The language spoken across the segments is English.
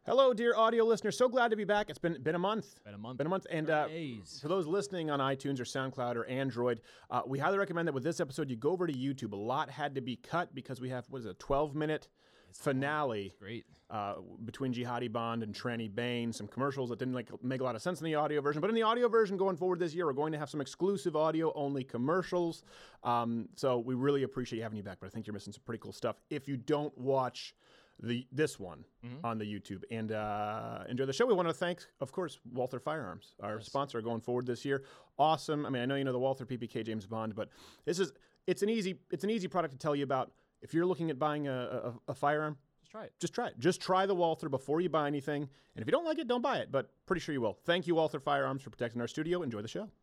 Hello, dear audio listeners. So glad to be back. It's been a month. Been a month. And for those listening on iTunes or SoundCloud or Android, we highly recommend that with this episode, you go over to YouTube. A lot had to be cut because we have, 12-minute finale Great. between Jihadi Bond and Tranny Bane. Some commercials that didn't make a lot of sense in the audio version. But in the audio version going forward this year, we're going to have some exclusive audio-only commercials. So we really appreciate having you back. But I think you're missing some pretty cool stuff if you don't watch this one on the YouTube and enjoy the show. We want to thank, of course, Walther Firearms, our sponsor going forward this year. Awesome. I mean, I know you know the Walther PPK James Bond, but it's an easy product to tell you about. If you're looking at buying a firearm, just try it. Just try the Walther before you buy anything. And if you don't like it, don't buy it. But pretty sure you will. Thank you, Walther Firearms, for protecting our studio. Enjoy the show.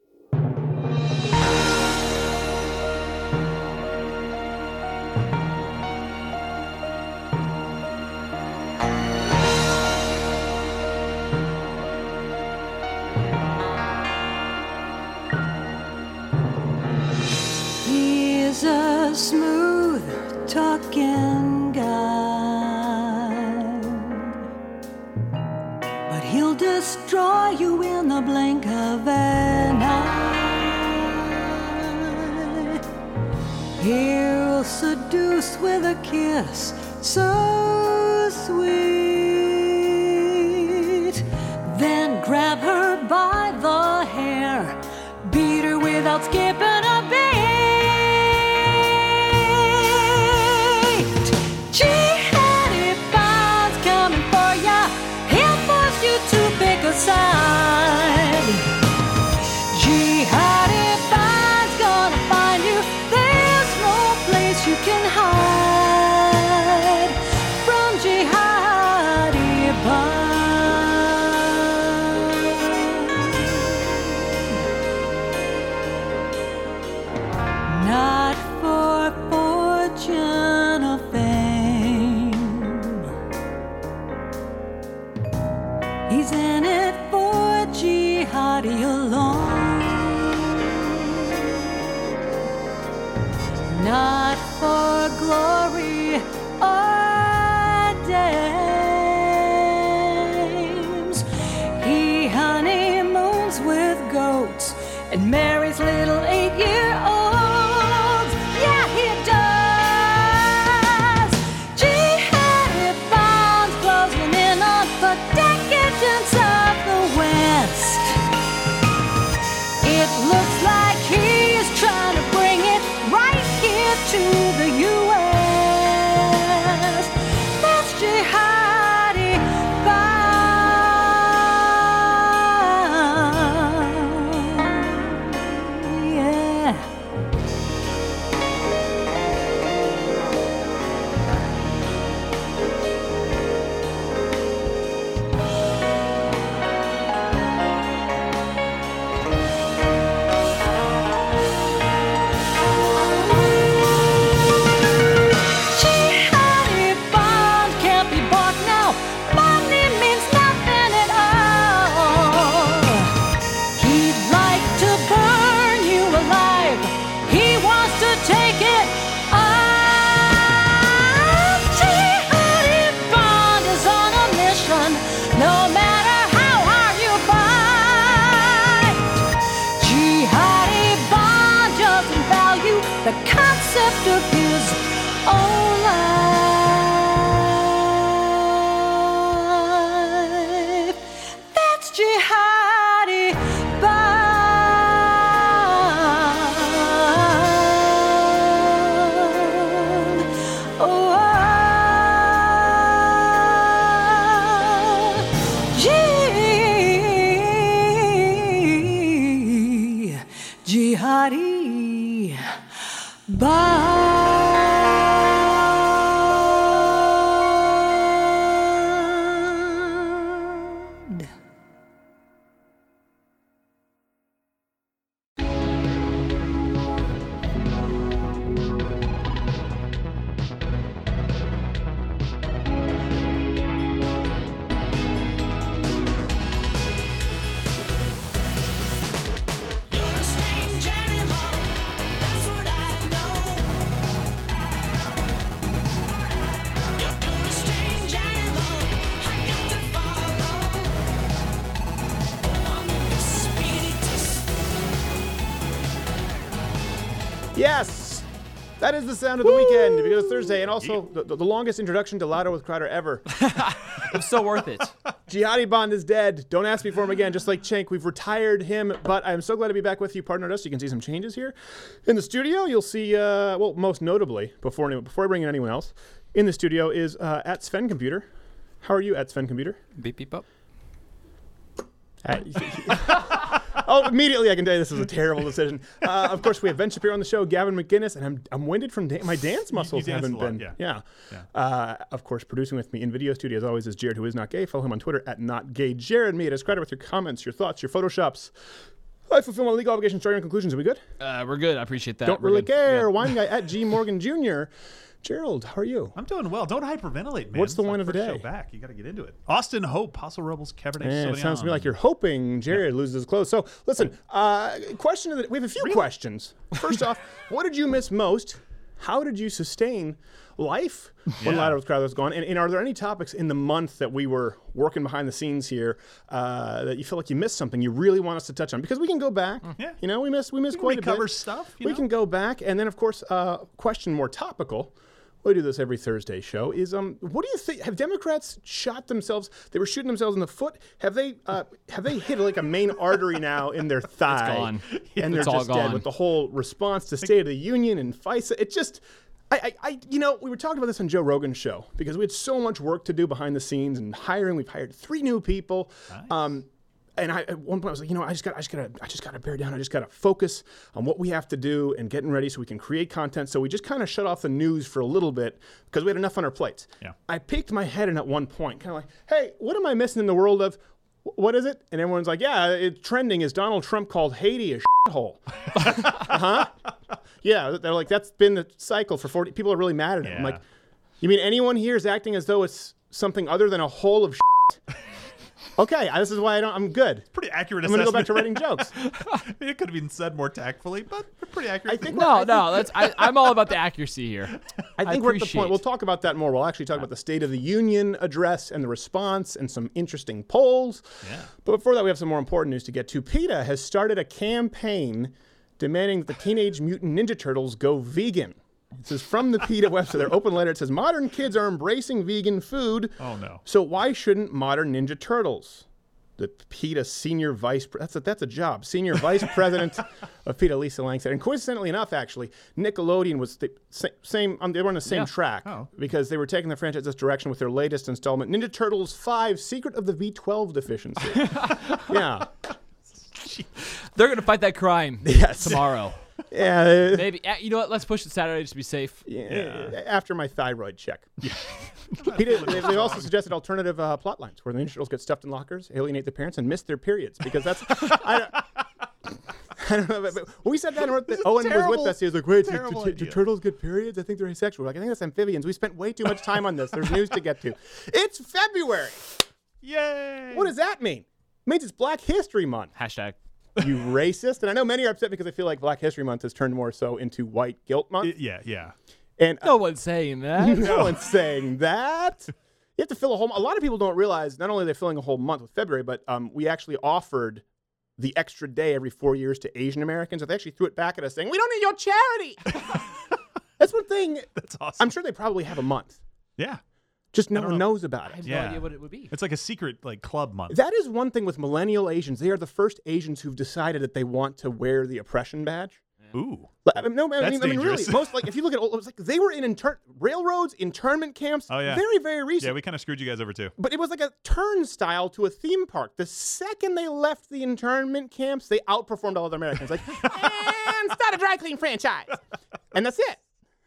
He's a smooth talking guy, but he'll destroy you in the blink of an eye. He'll seduce with a kiss so sweet, then grab her by the hair, beat her without skipping a beat. Jihadi Bond's coming for ya. He'll force you to pick a side. Jihadi Bond's gonna find you. There's no place you can hide from Jihadi Bond. Not for fortune or fame, he's in it for Jihadi alone. Not for glory or dames, he honeymoons with goats and marries little 8-year-olds. Yeah, he does. Jihadi Bond's closing in on the decadence of the West. It looks like he's trying to bring it right here to the U.S. That's Jihadi Bond. Yeah. Yes! That is the sound of the weekend because it's Thursday, and also the longest introduction to Louder with Crowder ever. It's so worth it. Jihadi Bond is dead. Don't ask me for him again, just like Cenk. We've retired him, but I'm so glad to be back with you, partner us. You can see some changes here. In the studio, you'll see, well, most notably, before I bring in anyone else, in the studio is at Sven Computer. How are you at Sven Computer? Beep, beep, up. Oh, immediately I can tell you this is a terrible decision. Of course, we have Ben Shapiro on the show, Gavin McGinnis, and I'm winded from my dance muscles you haven't danced a lot, been. yeah. Of course, producing with me in video studio as always is Jared, who is not gay. Follow him on Twitter at NotGayJared. Me at his credit with your comments, your thoughts, your photoshops. I fulfill my legal obligations, starting conclusions. Are we good? We're good. I appreciate that. Don't We're really good. care. Yeah. Wine guy at G Morgan Jr. Gerald, how are you? I'm doing well. Don't hyperventilate, man. What's the It's wine our of the first day? Show back. You got to get into it. Austin Hope, Paso Robles, Cabernet Sauvignon. It sounds to me like you're hoping Jared loses his clothes. So, listen, question of the, we have a few questions. First off, what did you miss most? How did you sustain life when Louder with Crowder was gone? And are there any topics in the month that we were working behind the scenes here that you feel like you missed something you really want us to touch on? Because we can go back. Yeah. You know, we miss quite a bit. Recover stuff. We can go back. And then, of course, question more topical. We do this every Thursday show. Is what do you think? Have Democrats shot themselves? They were shooting themselves in the foot. Have they hit like a main artery now in their thigh? It's gone. And they're It's all just dead gone. with the whole response to State of the Union and FISA. It just, you know, we were talking about this on Joe Rogan's show because we had so much work to do behind the scenes and hiring. We've hired 3 new people. Nice. And at one point I was like, you know, I just gotta bear down. I just gotta focus on what we have to do and getting ready so we can create content. So we just kind of shut off the news for a little bit because we had enough on our plates. Yeah. I peeked my head in at one point, kind of like, hey, what am I missing in the world of? What is it? And everyone's like, yeah, trending is Donald Trump called Haiti a shithole. Yeah, they're like, that's been the cycle for 40. People are really mad at him. I'm Yeah. like, you mean anyone here is acting as though it's something other than a hole of shit? Okay, this is why I'm good. Pretty accurate I'm going to go assessment. back to writing jokes. It could have been said more tactfully, but pretty accurate. I think No, that's I'm all about the accuracy here. I think we're at the appreciate. point. We'll talk about that more. We'll actually talk about the State of the Union address and the response and some interesting polls. Yeah. But before that, we have some more important news to get to. PETA has started a campaign demanding that the Teenage Mutant Ninja Turtles go vegan. This is from the PETA website, their open letter. It says, modern kids are embracing vegan food. Oh, no. So why shouldn't modern Ninja Turtles? The PETA senior vice, that's a job, senior vice president of PETA, Lisa Lang said. And coincidentally enough, actually, Nickelodeon was the same, they were on the same track because they were taking the franchise this direction with their latest installment, Ninja Turtles 5, Secret of the V12 Deficiency. Yeah. They're gonna fight that crime tomorrow. Yeah. Maybe you know what? Let's push it Saturday just to be safe. Yeah. After my thyroid check. Yeah. They also suggested alternative plot lines where the Ninja Turtles get stuffed in lockers, alienate their parents, and miss their periods because that's. I don't know. But we said that. Owen was with us. He was like, "Wait, do turtles get periods? I think they're asexual." We're like, I think that's amphibians. We spent way too much time on this. There's news to get to. It's February. Yay! What does that mean? It means it's Black History Month. Hashtag. You racist. And I know many are upset because I feel like Black History Month has turned more so into White Guilt Month. Yeah. And No one's saying that. no one's saying that. You have to fill a whole. A lot of people don't realize not only are they filling a whole month with February, but we actually offered the extra day every 4 years to Asian Americans. So they actually threw it back at us saying, "We don't need your charity." That's one thing. That's awesome. I'm sure they probably have a month. Yeah. Just no one knows about I have it. no idea what it would be. It's like a secret club month. That is one thing with millennial Asians. They are the first Asians who've decided that they want to wear the oppression badge. Ooh. I mean, really, dangerous. most if you look at it was like they were in railroads, internment camps. Oh, yeah. Very, very recent. Yeah, we kind of screwed you guys over too. But it was like a turnstile to a theme park. The second they left the internment camps, they outperformed all other Americans. Like, and start a dry clean franchise. And that's it.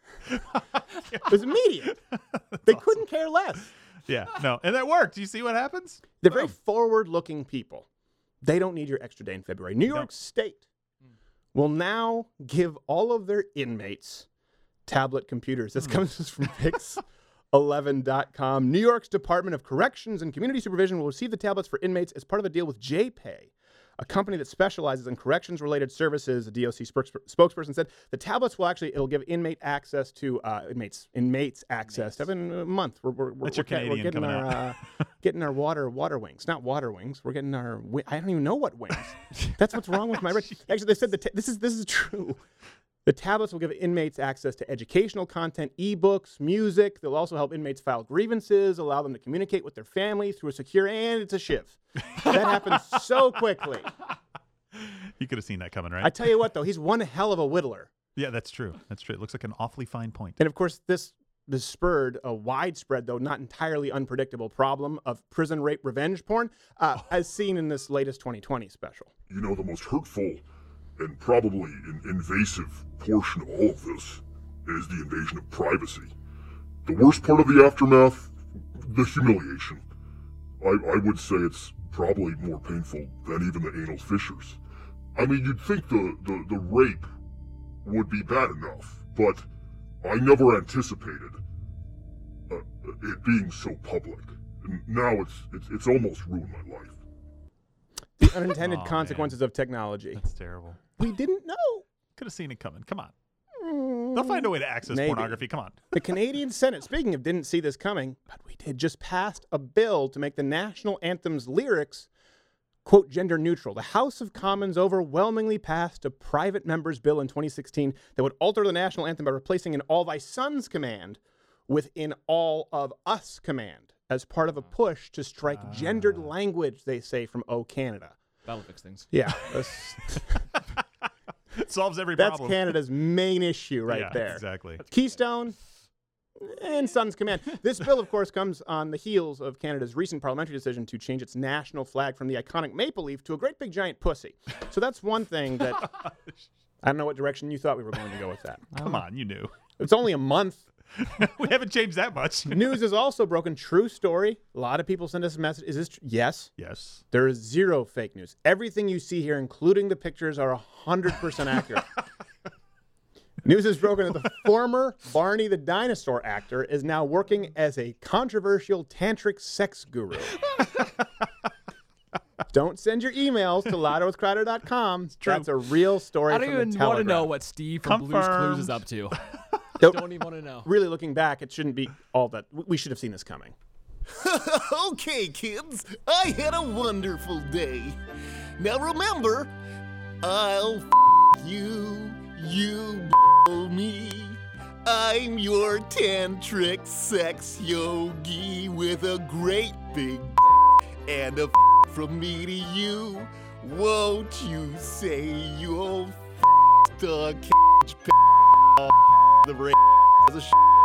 It was immediate. They couldn't care less. Yeah, no, and that worked. You see what happens? They're very forward-looking people. They don't need your extra day in February. New York State will now give all of their inmates tablet computers. This comes from Pix11.com. New York's Department of Corrections and Community Supervision will receive the tablets for inmates as part of a deal with JPay, a company that specializes in corrections-related services. The DOC spokesperson said the tablets will it'll give inmate access to inmates access. Having a month. We're getting our getting our water wings, not water wings. We're getting our. I don't even know what wings. That's what's wrong with my. Actually, they said this is true. The tablets will give inmates access to educational content, ebooks, music. They'll also help inmates file grievances, allow them to communicate with their family through a secure, and it's a shiv. That happens so quickly. You could have seen that coming, right? I tell you what, though, he's one hell of a whittler. Yeah, that's true. That's true. It looks like an awfully fine point. And of course, this spurred a widespread, though not entirely unpredictable, problem of prison rape revenge porn, as seen in this latest 2020 special. You know, the most hurtful and probably an invasive portion of all of this is the invasion of privacy. The worst part of the aftermath, the humiliation. I would say it's probably more painful than even the anal fissures. I mean, you'd think the rape would be bad enough, but I never anticipated it being so public. And now it's almost ruined my life. The unintended consequences of technology. That's terrible. We didn't know. Could have seen it coming. Come on. They'll find a way to access Maybe. pornography. Come on. The Canadian Senate, speaking of didn't see this coming, but we did, just passed a bill to make the national anthem's lyrics, quote, gender neutral. The House of Commons overwhelmingly passed a private member's bill in 2016 that would alter the national anthem by replacing an all thy sons command with an all of us command as part of a push to strike gendered language, they say, from O Canada. That'll fix things. Yeah. It solves every That's problem. Canada's main issue right Yeah, there. exactly. Keystone and Sons Command. This bill, of course, comes on the heels of Canada's recent parliamentary decision to change its national flag from the iconic maple leaf to a great big giant pussy. So that's one thing that I don't know what direction you thought we were going to go with that. Come on, you knew. It's only a month. We haven't changed that much. News is also broken. True story. A lot of people send us a message. Is this true? Yes. Yes. There is zero fake news. Everything you see here, including the pictures, are 100% accurate. News is broken that the former Barney the Dinosaur actor is now working as a controversial tantric sex guru. Don't send your emails to louderwithcrowder.com. That's a real story. I don't from the even want to know Telegraph. what Steve from Blue's Clues Confirmed. is up to. Nope. Don't even want to know. Really looking back, it shouldn't be all that. We should have seen this coming. Okay, kids, I had a wonderful day. Now remember, I'll you, you me. I'm your tantric sex yogi with a great big and a from me to you. Won't you say you'll the cage the rain as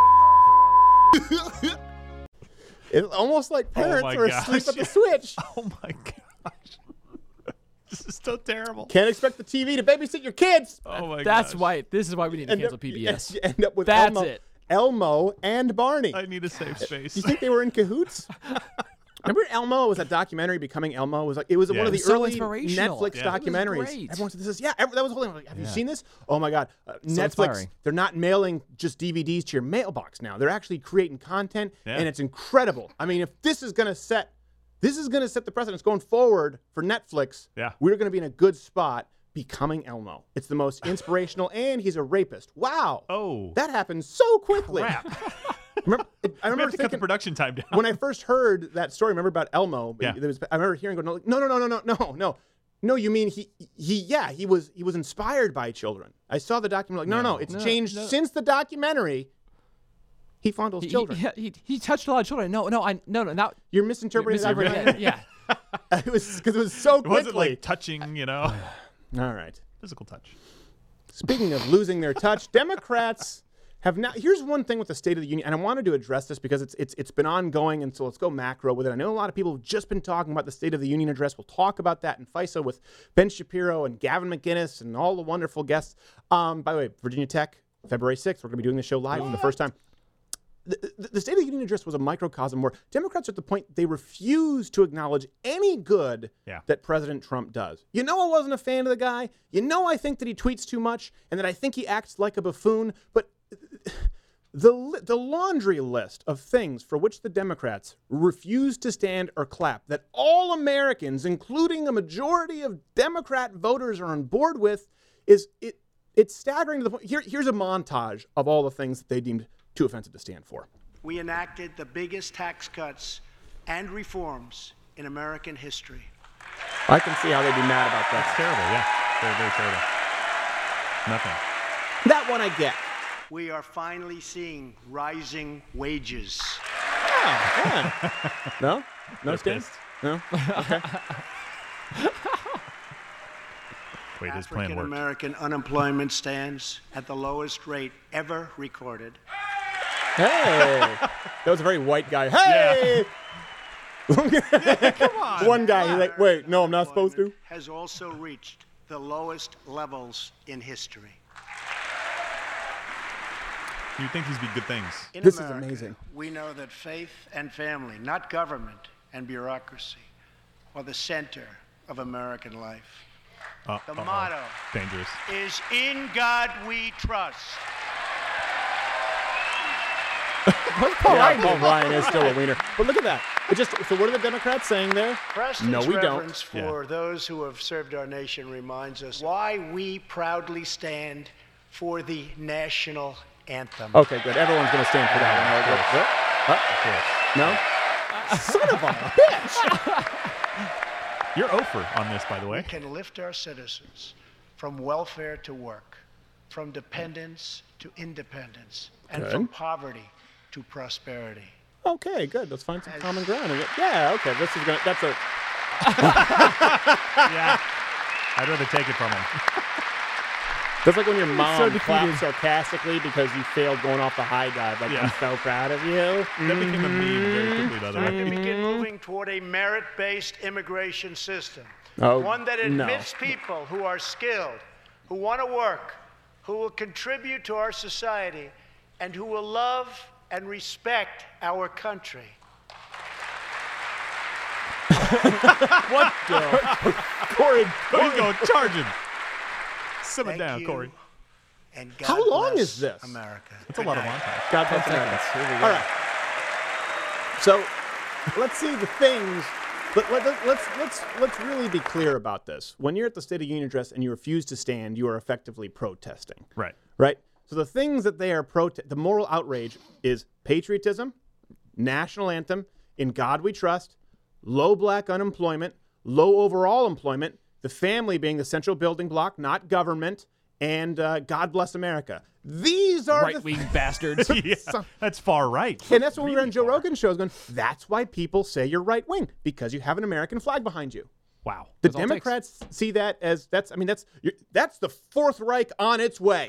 a It's almost like parents my are gosh. asleep at the switch. Oh my gosh. This is so terrible. Can't expect the TV to babysit your kids. Oh my That's gosh. why. This is why we need to End cancel up- PBS. you end up with That's Elmo, it. Elmo and Barney. I need a safe space. Do you think they were in cahoots? Remember Elmo? Was that documentary Becoming Elmo? It was one of the It was so early inspirational. Netflix Yeah. It was documentaries. great. Everyone said this is that was the whole thing. Like, have you seen this? Oh my God, Netflix! inspiring. They're not mailing just DVDs to your mailbox now. They're actually creating content, Yeah. and it's incredible. I mean, if this is gonna set the precedence going forward for Netflix, Yeah. we're gonna be in a good spot. Becoming Elmo. It's the most inspirational, and he's a rapist. Wow. Oh. That happened so quickly. Crap. I We remember have to cut the thinking, production time down. when I first heard that story, remember about Elmo? Yeah. I remember hearing, going, no. You mean he was inspired by children. I saw the documentary. Like, no, it's changed since the documentary. He fondles children. He touched a lot of children. No. Not You're misinterpreting the documentary. yeah. It was because it was so It quickly. wasn't like touching, you know, All right. physical touch. Speaking of losing their touch, Democrats have now. Here's one thing with the State of the Union, and I wanted to address this because it's been ongoing, and so let's go macro with it. I know a lot of people have just been talking about the State of the Union address. We'll talk about that in FISA with Ben Shapiro and Gavin McInnes and all the wonderful guests. By the way, Virginia Tech, February 6th, we're going to be doing the show live for the first time. The State of the Union address was a microcosm where Democrats are at the point they refuse to acknowledge any good that President Trump does. You know, I wasn't a fan of the guy. You know, I think that he tweets too much and that I think he acts like a buffoon. But the laundry list of things for which the Democrats refuse to stand or clap that all Americans, including a majority of Democrat voters, are on board with it's staggering to the point. Here's a montage of all the things that they deemed too offensive to stand for. We enacted the biggest tax cuts and reforms in American history. I can see how they'd be mad about that. Terrible, yeah. Very, very terrible. Nothing. That one I get. We are finally seeing rising wages. No? No, They're Stan? pissed. No? Okay. Wait, his plan African worked. American unemployment stands at the lowest rate ever recorded. Hey! That was a very white guy. Hey! Come on. One guy, he's like, wait, no, I'm not supposed to? Has also reached the lowest levels in history. You think these be good things? In This is America, amazing. We know that faith and family, not government and bureaucracy, are the center of American life. The motto Dangerous. is "In God We Trust." Paul Ryan is still a wiener. But look at that. So what are the Democrats saying there? Preston's No, we don't. reverence for those who have served our nation reminds us why we proudly stand for the national anthem. Okay, good. Everyone's going to stand for that one. No? Son of a bitch! You're over on this, by the way. We can lift our citizens from welfare to work, from dependence to independence, and Good. from poverty to prosperity. Okay, good. Let's find some common ground. Yeah, okay. That's a... Yeah. I'd rather take it from him. That's like when your mom defeated. claps sarcastically because you failed going off the high dive. Like, I'm so proud of you. That became a meme very quickly, by the Time to way. begin moving toward a merit-based immigration system. Oh, One that no. admits people who are skilled, who want to work, who will contribute to our society, and who will love and respect our country. What the? Corey, He's going charging. Simmer Thank down, you, Corey. And God How long bless is this? America. That's a lot of montage. God bless America. All right. So let's see the things. Let's really be clear about this. When you're at the State of the Union address and you refuse to stand, you are effectively protesting. Right. Right? So the things that they are the moral outrage is patriotism, national anthem, in God we trust, low black unemployment, low overall employment, the family being the central building block, not government, and God bless America. These are Right-wing bastards. Yeah, that's far right. and that's when we were on Joe Rogan's shows going, that's why people say you're right wing, because you have an American flag behind you. Wow. The That's all it takes. Democrats see that as that's the Fourth Reich on its way.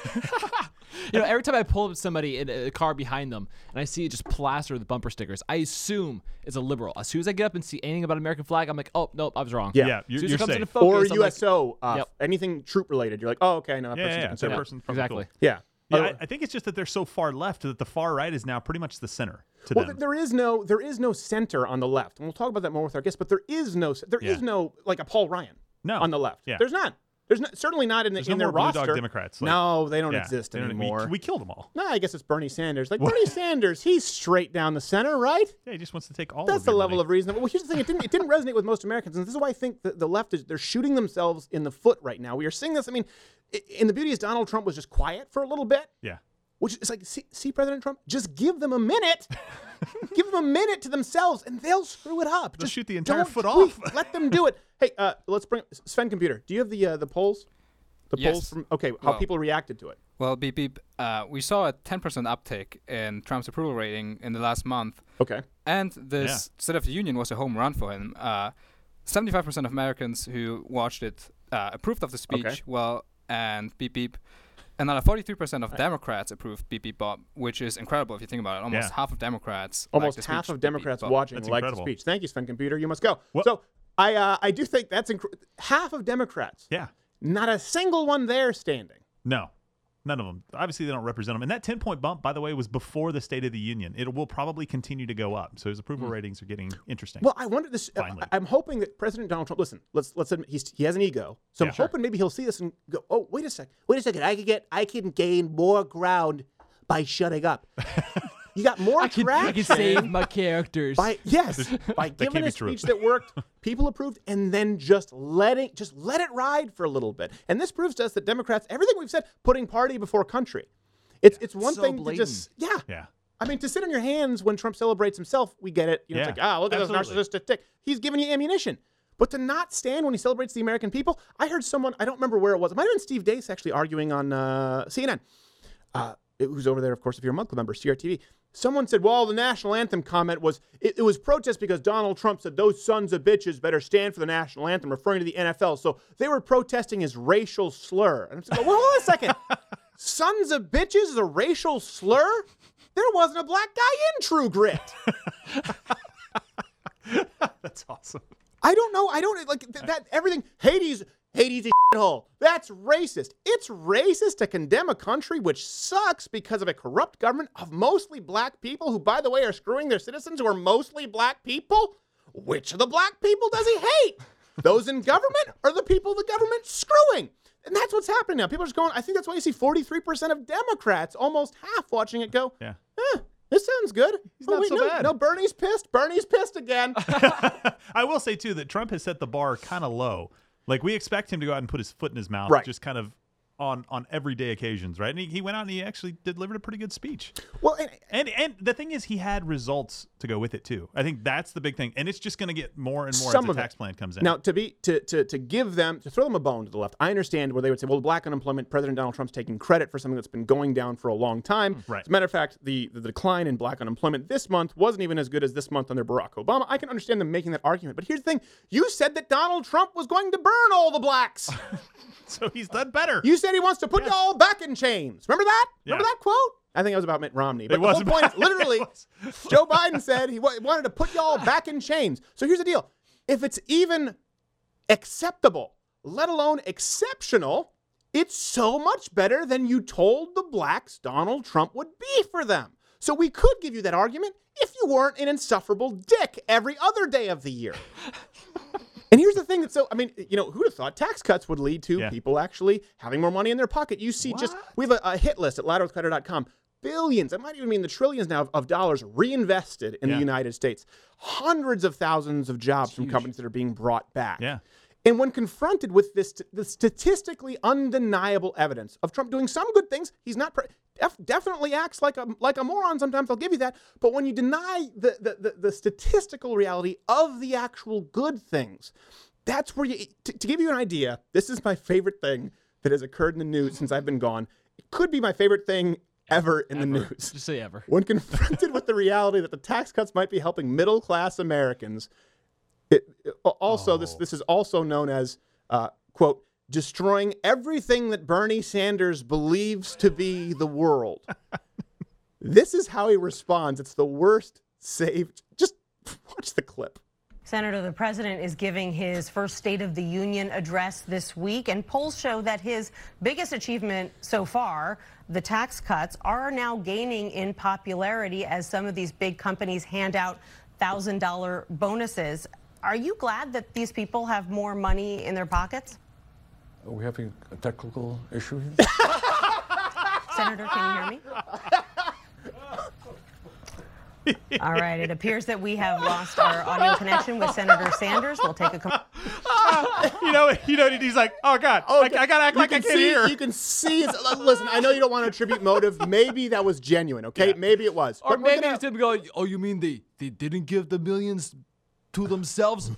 You know, every time I pull up somebody in a car behind them and I see it just plastered with bumper stickers, I assume it's a liberal. As soon as I get up and see anything about American flag, I'm like, oh, nope, I was wrong. Yeah. Yeah, As soon as you're it comes into safe. focus, Or I'm like, USO, Yep. anything troop related. You're like, oh, okay, no, that person's a Yeah, that conservative. person's probably exactly. cool. Yeah. Yeah, I think it's just that they're so far left that the far right is now pretty much the center to Well, them. there is no center on the left, and we'll talk about that more with our guests. But there is no like a Paul Ryan on the left. Yeah. There's not. There's not, certainly not in There's their no more Blue roster. Dog Democrats. Like, no, they don't yeah, exist they don't- anymore. We killed them all. No, I guess it's Bernie Sanders. Like Bernie Sanders, he's straight down the center, right? Yeah, he just wants to take all That's of the your level money. of reason. Well, here's the thing: it didn't resonate with most Americans, and this is why I think the left they're shooting themselves in the foot right now. We are seeing this. I mean, and the beauty is Donald Trump was just quiet for a little bit. Yeah. Which is like, see, President Trump, just give them a minute. Give them a minute to themselves, and they'll screw it up. They'll Just shoot the entire don't foot tweet. off. Let them do it. Hey, let's bring Sven Computer. Do you have the polls? The Yes. polls from how Well- people reacted to it. Well, beep beep. We saw a 10% uptick in Trump's approval rating in the last month, Okay. and this State of the Union was a home run for him. 75% of Americans who watched it approved of the speech. Okay. Well, and beep beep. Another 43% of Democrats approved beep beep bop, which is incredible if you think about it. Almost Yeah. half of Democrats. Almost like the half speech, of beep, beep, Democrats bop. watching That's like the incredible. speech. Thank you, Sven Computer. You must go. What- So I do think that's half of Democrats. Yeah. Not a single one there standing. No. None of them. Obviously, they don't represent them. And that 10-point bump, by the way, was before the State of the Union. It will probably continue to go up. So his approval ratings are getting interesting. Well, I wonder this. Finally. I'm hoping that President Donald Trump. Listen, let's admit he has an ego. So Yeah, I'm sure. hoping maybe he'll see this and go, "Oh, wait a second. I can gain more ground by shutting up. You got more I can traction save my characters. by by can't giving be a true. speech that worked, people approved, and then just let it ride for a little bit. And this proves to us that Democrats, everything we've said, putting party before country. It's one So thing to blatant. just yeah. I mean, to sit on your hands when Trump celebrates himself, we get it. You know, it's Yeah, like, look at this absolutely. narcissistic dick. He's giving you ammunition. But to not stand when he celebrates the American people, I heard someone, I don't remember where it was. It might have been Steve Deace actually arguing on CNN. Who's over there, of course, if you're a monthly member, CRTV. Someone said, well, the national anthem comment was, it was protest because Donald Trump said those sons of bitches better stand for the national anthem, referring to the NFL. So they were protesting his racial slur. And I'm saying, well, hold on a second. Sons of bitches is a racial slur? There wasn't a black guy in True Grit. That's awesome. I don't know. I don't like that. Everything. Hades a shithole. That's racist. It's racist to condemn a country which sucks because of a corrupt government of mostly black people who, by the way, are screwing their citizens who are mostly black people. Which of the black people does he hate? Those in government or the people the government's screwing? And that's what's happening now. People are just going, I think that's why you see 43% of Democrats, almost half, watching it go, Yeah. This sounds good. He's not so bad. No, Bernie's pissed. Bernie's pissed again. I will say, too, that Trump has set the bar kind of low. Like, we expect him to go out and put his foot in his mouth, Right. just kind of on everyday occasions, right? And he went out and he actually delivered a pretty good speech. Well, And the thing is, he had results to go with it, too. I think that's the big thing. And it's just going to get more and more Some as the of it. tax plan comes in. Now, to give them, to throw them a bone to the left, I understand where they would say, well, black unemployment, President Donald Trump's taking credit for something that's been going down for a long time. Right. As a matter of fact, the decline in black unemployment this month wasn't even as good as this month under Barack Obama. I can understand them making that argument. But here's the thing. You said that Donald Trump was going to burn all the blacks. So he's done better. You said he wants to put you all back in chains. Remember that? Yeah. Remember that quote? I think it was about Mitt Romney. But It the was whole point is about- literally, it was. Joe Biden said he wanted to put y'all back in chains. So here's the deal. If it's even acceptable, let alone exceptional, it's so much better than you told the blacks Donald Trump would be for them. So we could give you that argument if you weren't an insufferable dick every other day of the year. And here's the thing that's so, I mean, you know, who'd have thought tax cuts would lead to people actually having more money in their pocket? You see we have a hit list at loudwithcutter.com. Billions, it might even mean the trillions now of dollars reinvested in the United States. Hundreds of thousands of jobs from companies that are being brought back. Yeah. And when confronted with the statistically undeniable evidence of Trump doing some good things, he's not definitely acts like a moron. Sometimes I'll give you that. But when you deny the statistical reality of the actual good things, that's where you to give you an idea. This is my favorite thing that has occurred in the news since I've been gone. It could be my favorite thing ever in the news. Just say ever. When confronted with the reality that the tax cuts might be helping middle-class Americans, this is also known as, quote, destroying everything that Bernie Sanders believes to be the world. This is how he responds. It's the worst saved. Just watch the clip. Senator, the president is giving his first State of the Union address this week, and polls show that his biggest achievement so far, the tax cuts, are now gaining in popularity as some of these big companies hand out $1,000 bonuses. Are you glad that these people have more money in their pockets? Are we having a technical issue here? Senator, can you hear me? All right, it appears that we have lost our audio connection with Senator Sanders. We'll take a he's like, oh God, I gotta act like I can't hear. You can see. Listen, I know you don't want to attribute motive. Maybe that was genuine. Okay, Yeah. maybe it was. Or But we're maybe gonna- it's him going, oh, you mean they didn't give the millions to themselves?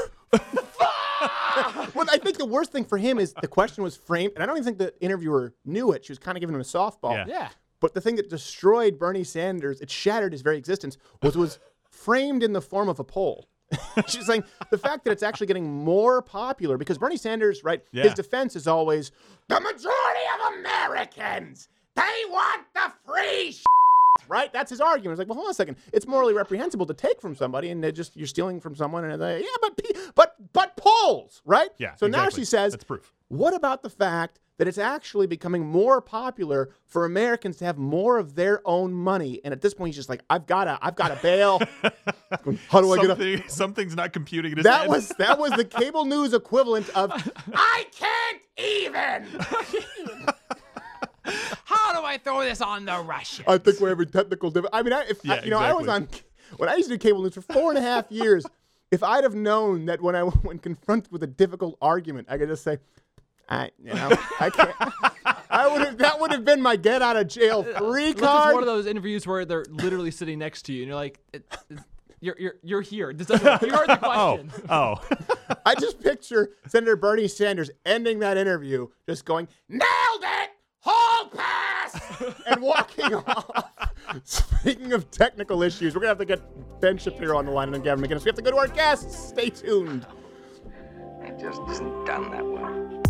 Well, I think the worst thing for him is the question was framed, and I don't even think the interviewer knew it. She was kind of giving him a softball. Yeah. Yeah. But the thing that destroyed Bernie Sanders, it shattered his very existence, was framed in the form of a poll. She's saying the fact that it's actually getting more popular because Bernie Sanders, right, Yeah. his defense is always, the majority of Americans, they want the free right? That's his argument. It's like, well, hold on a second. It's morally reprehensible to take from somebody and you're stealing from someone and they, but polls, right? Yeah, So now exactly. she says, That's proof. what about the fact that it's actually becoming more popular for Americans to have more of their own money? And at this point, he's just like, I've got to bail. How do I get Something's not computing in his that head. was the cable news equivalent of I can't even. How do I throw this on the Russians? I think we're having technical difficulty. I mean, I was exactly. on when I used to do cable news for 4.5 years. If I'd have known that when confronted with a difficult argument, I could just say, I can't. That would have been my get out of jail free Unless it's card. one of those interviews where they're literally sitting next to you and you're like, you're here. You heard the question. Oh. I just picture Senator Bernie Sanders ending that interview, just going, "Nailed it! Hall pass!" and walking off. Speaking of technical issues, we're going to have to get Ben Shapiro on the line and Gavin McInnes. We have to go to our guests. Stay tuned. It just isn't done that well.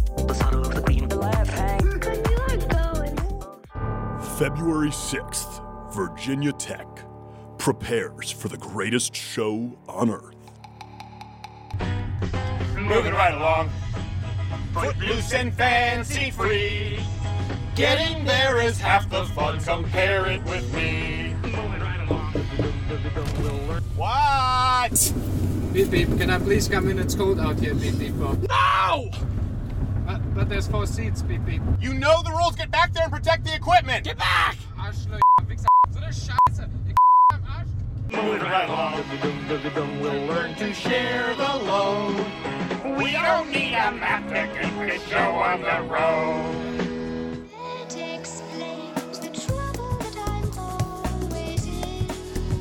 February 6th, Virginia Tech prepares for the greatest show on earth. Moving right along. Footloose and fancy free. Getting there is half the fun. Compare it with me. Moving right along. What? Beep beep, can I please come in? It's cold out here, beep beep. No! But there's 4 seats, beep beep. You know the rules. Get back there and protect the equipment. Get back! Arschloch, Wichser, so eine Scheiße. Am Arsch. Moving right along. We'll learn to share the load. We don't need a map to get this show on the road. It explains the trouble that I'm always in.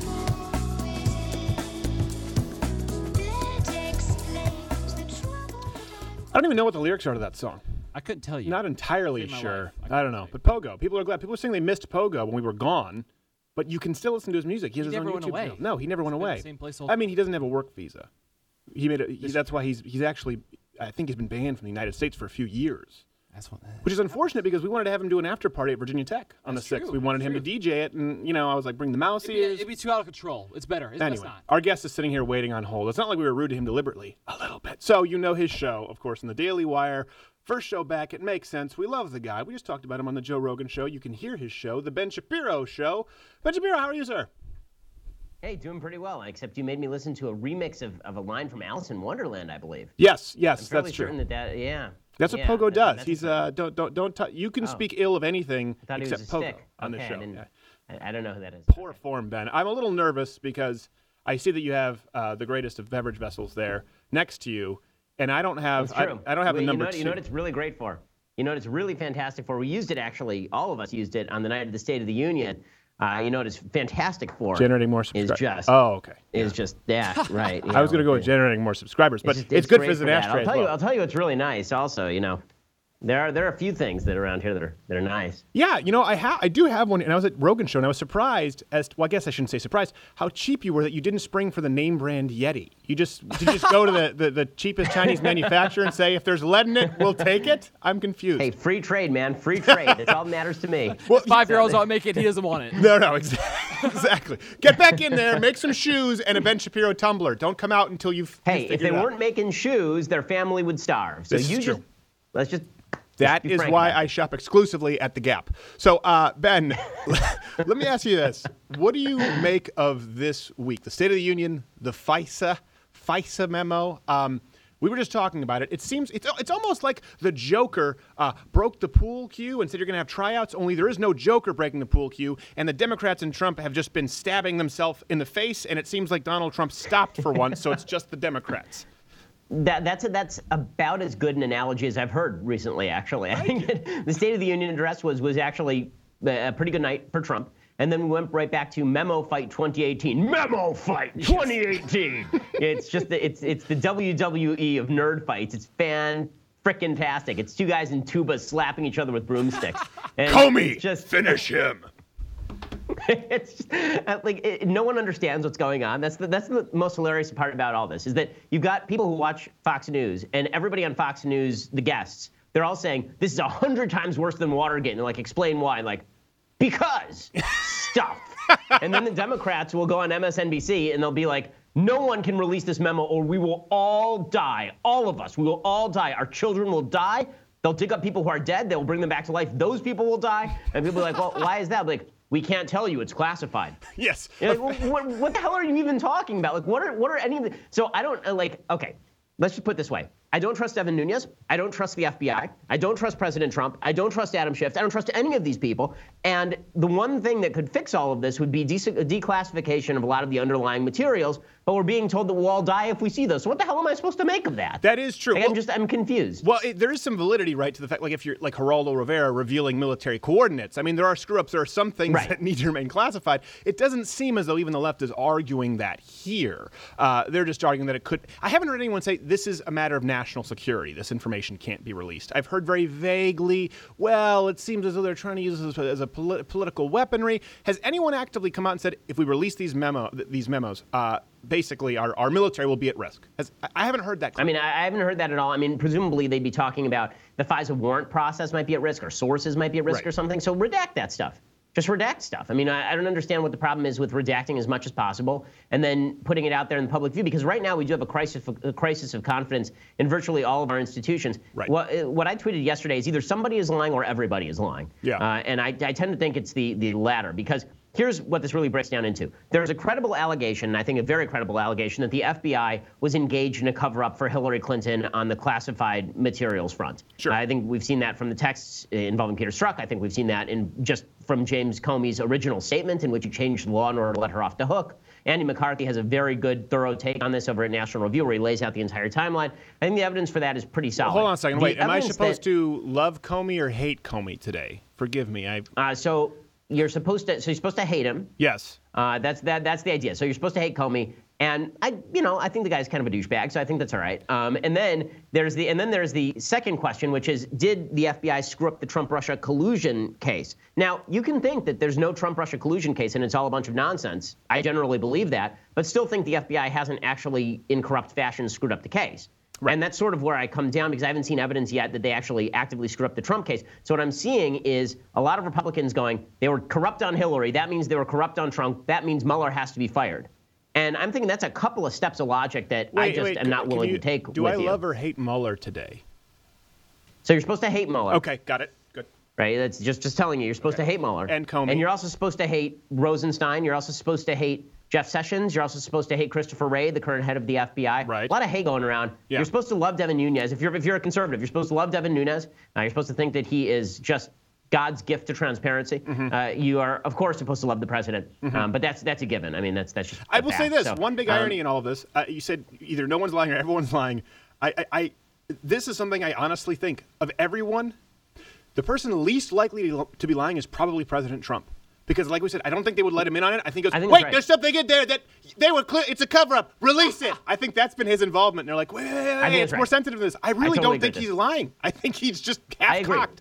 It explains the trouble. I don't even know what the lyrics are to that song. I couldn't tell you. Not entirely Saved my sure. life. I don't know. But Pogo. People are glad. People are saying they missed Pogo when we were gone. But you can still listen to his music. He has his own never went YouTube away. channel. No, he never went been away. the same place the whole I mean, he doesn't have a work visa. That's why he's actually, I think he's been banned from the United States for a few years. Which is unfortunate because we wanted to have him do an after party at Virginia Tech on the 6th. We wanted him to DJ it, and I was like, bring the mouse ears. It'd be too out of control. It's better. It's Anyway, not. our guest is sitting here waiting on hold. It's not like we were rude to him deliberately. A little bit. So you know his show, of course, in the Daily Wire. First show back. It makes sense. We love the guy. We just talked about him on the Joe Rogan Show. You can hear his show, The Ben Shapiro Show. Ben Shapiro, how are you, sir? Hey, doing pretty well, except you made me listen to a remix of a line from Alice in Wonderland, I believe. Yes, I'm that's fairly true. certain yeah. That's what Yeah, Pogo does. that's He's don't you can Oh. speak ill of anything I thought he except was a Pogo stick. on the Okay, show. I don't know who that is. Poor form, Ben. I'm a little nervous because I see that you have the greatest of beverage vessels there next to you, and I don't have That's true. I don't have the number two. You know what it's really great for? You know what it's really fantastic for? We used it actually. All of us used it on the night of the State of the Union. You know what it's fantastic for? Generating more Is subscribers. just. Oh, okay. Is just right. I was going to go with generating more subscribers, but it's good for great as an that. ashtray. I'll tell you what's really nice. Also, there are a few things that are around here that are nice. Yeah, I do have one, and I was at Rogan Show, and I was surprised I guess I shouldn't say surprised, how cheap you were that you didn't spring for the name brand Yeti. Did you just go to the cheapest Chinese manufacturer and say, if there's lead in it, we'll take it? I'm confused. Hey, free trade, man, free trade. That's all that matters to me. Well, 5-year-olds don't make it. He doesn't want it. No, exactly. Get back in there, make some shoes and a Ben Shapiro tumbler. Don't come out until you've Hey, if they figured it out. weren't making shoes, their family would starve. So This is true. Let's just. That be is frank why about it. I shop exclusively at The Gap. So, Ben, let me ask you this. What do you make of this week? The State of the Union, the FISA memo. We were just talking about it. It seems it's almost like the Joker broke the pool cue and said you're going to have tryouts, only there is no Joker breaking the pool cue, and the Democrats and Trump have just been stabbing themselves in the face, and it seems like Donald Trump stopped for once, so it's just the Democrats. That's about as good an analogy as I've heard recently, actually. I think the State of the Union address was actually a pretty good night for Trump. And then we went right back to Memo Fight 2018. Memo Fight 2018. It's just it's the WWE of nerd fights. It's frickin-tastic. It's two guys in tubas slapping each other with broomsticks. And Comey, just finish him. It's just, no one understands what's going on. That's the most hilarious part about all this is that you've got people who watch Fox News, and everybody on Fox News, the guests, they're all saying this is 100 times worse than Watergate, and like explain why, and like because stuff. And then the Democrats will go on MSNBC and they'll be like, no one can release this memo or we will all die. All of us, we will all die. Our children will die. They'll dig up people who are dead. They'll bring them back to life. Those people will die. And people are like, well, why is that? Like, we can't tell you. It's classified. Yes. Like, what the hell are you even talking about? Like, what are any of the... So I don't, okay, let's just put it this way. I don't trust Devin Nunes. I don't trust the FBI. I don't trust President Trump. I don't trust Adam Schiff. I don't trust any of these people. And the one thing that could fix all of this would be declassification of a lot of the underlying materials. But we're being told that we'll all die if we see those. So what the hell am I supposed to make of that? That is true. Like, I'm confused. Well, there is some validity, right, to the fact, like if you're like Geraldo Rivera revealing military coordinates. I mean, there are screw-ups. There are some things that need to remain classified. It doesn't seem as though even the left is arguing that here. They're just arguing that it could. I haven't heard anyone say this is a matter of national security. This information can't be released. I've heard very vaguely, well, it seems as though they're trying to use this as a political weaponry. Has anyone actively come out and said, if we release these memos, basically our military will be at risk? I haven't heard that. I mean, I haven't heard that at all. I mean, presumably they'd be talking about the FISA warrant process might be at risk, or sources might be at risk or something. So redact that stuff. Just redact stuff. I mean, I don't understand what the problem is with redacting as much as possible and then putting it out there in the public view, because right now we do have a crisis of confidence in virtually all of our institutions. Right. What I tweeted yesterday is either somebody is lying or everybody is lying. Yeah. And I tend to think it's the latter, because here's what this really breaks down into. There's a credible allegation, and I think a very credible allegation, that the FBI was engaged in a cover-up for Hillary Clinton on the classified materials front. Sure. I think we've seen that from the texts involving Peter Strzok. I think we've seen that just from James Comey's original statement, in which he changed the law in order to let her off the hook. Andy McCarthy has a very good, thorough take on this over at National Review, where he lays out the entire timeline. I think the evidence for that is pretty solid. Hold on a second. Wait, am I supposed to love Comey or hate Comey today? Forgive me. So you're supposed to hate him. Yes. That's the idea. So you're supposed to hate Comey, and I think the guy's kind of a douchebag, so I think that's all right. And then there's the second question, which is, did the FBI screw up the Trump-Russia collusion case? Now, you can think that there's no Trump-Russia collusion case and it's all a bunch of nonsense. I generally believe that, but still think the FBI hasn't actually, in corrupt fashion, screwed up the case. Right. And that's sort of where I come down, because I haven't seen evidence yet that they actually actively screwed up the Trump case. So what I'm seeing is a lot of Republicans going, they were corrupt on Hillary. That means they were corrupt on Trump. That means Mueller has to be fired. And I'm thinking that's a couple of steps of logic that I am not willing to take. Do I love or hate Mueller today? So you're supposed to hate Mueller. Okay, got it. Good. Right? That's just telling you. You're supposed to hate Mueller. And Comey. And you're also supposed to hate Rosenstein. You're also supposed to hate Jeff Sessions. You're also supposed to hate Christopher Wray, the current head of the FBI. Right. A lot of hate going around. Yeah. You're supposed to love Devin Nunes. If you're a conservative, you're supposed to love Devin Nunes. You're supposed to think that he is just God's gift to transparency. Mm-hmm. You are, of course, supposed to love the president. Mm-hmm. But that's a given. I mean, that's just. I will say this: so, one big irony in all of this. You said either no one's lying or everyone's lying. This is something I honestly think of everyone. The person least likely to be lying is probably President Trump. Because, like we said, I don't think they would let him in on it. I think it was, wait, there's something in there that they were clear. It's a cover-up. Release it. I think that's been his involvement. And they're like, wait, it's more sensitive than this. I really don't think he's lying. I think he's just half-cocked.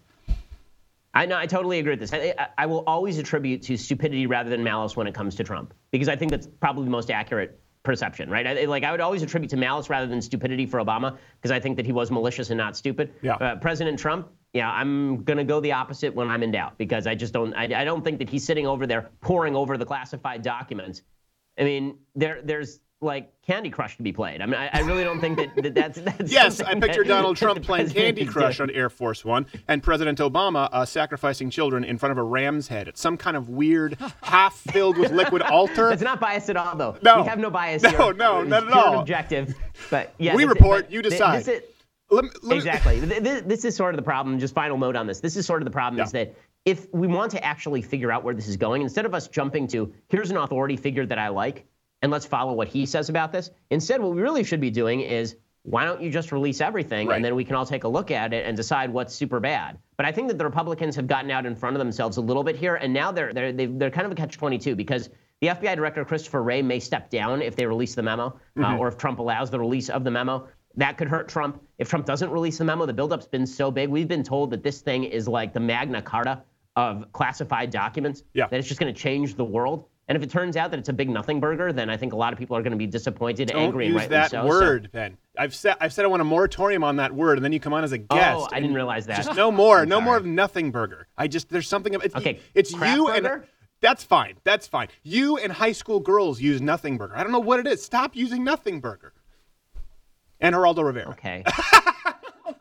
I know. I totally agree with this. I will always attribute to stupidity rather than malice when it comes to Trump, because I think that's probably the most accurate perception, right? I would always attribute to malice rather than stupidity for Obama, because I think that he was malicious and not stupid. Yeah. President Trump, yeah, I'm gonna go the opposite when I'm in doubt, because I just don't. I don't think that he's sitting over there poring over the classified documents. I mean, there's like Candy Crush to be played. I mean, I really don't think that's yes, I picture Donald Trump playing Candy Crush on Air Force One, and President Obama sacrificing children in front of a ram's head at some kind of weird, half-filled with liquid altar. It's not biased at all, though. No. We have no bias here. No, not at all. Objective. But yeah, we report, you decide. Exactly. This is sort of the problem. Just final note on this. This is sort of the problem is that if we want to actually figure out where this is going, instead of us jumping to, here's an authority figure that I like, and let's follow what he says about this. Instead, what we really should be doing is, why don't you just release everything, and then we can all take a look at it and decide what's super bad. But I think that the Republicans have gotten out in front of themselves a little bit here, and now they're kind of a catch-22, because the FBI Director Christopher Wray may step down if they release the memo, or if Trump allows the release of the memo. That could hurt Trump. If Trump doesn't release the memo, the buildup's been so big. We've been told that this thing is like the Magna Carta of classified documents, that it's just going to change the world. And if it turns out that it's a big nothing burger, then I think a lot of people are going to be disappointed, angry, and rightly so. Don't use that word, Ben. I've said I want a moratorium on that word, and then you come on as a guest. Oh, I didn't realize that. Just no more of nothing burger. There's something of it. Okay, it's Kraft you burger? and that's fine. That's fine. You and high school girls use nothing burger. I don't know what it is. Stop using nothing burger. And Geraldo Rivera. Okay.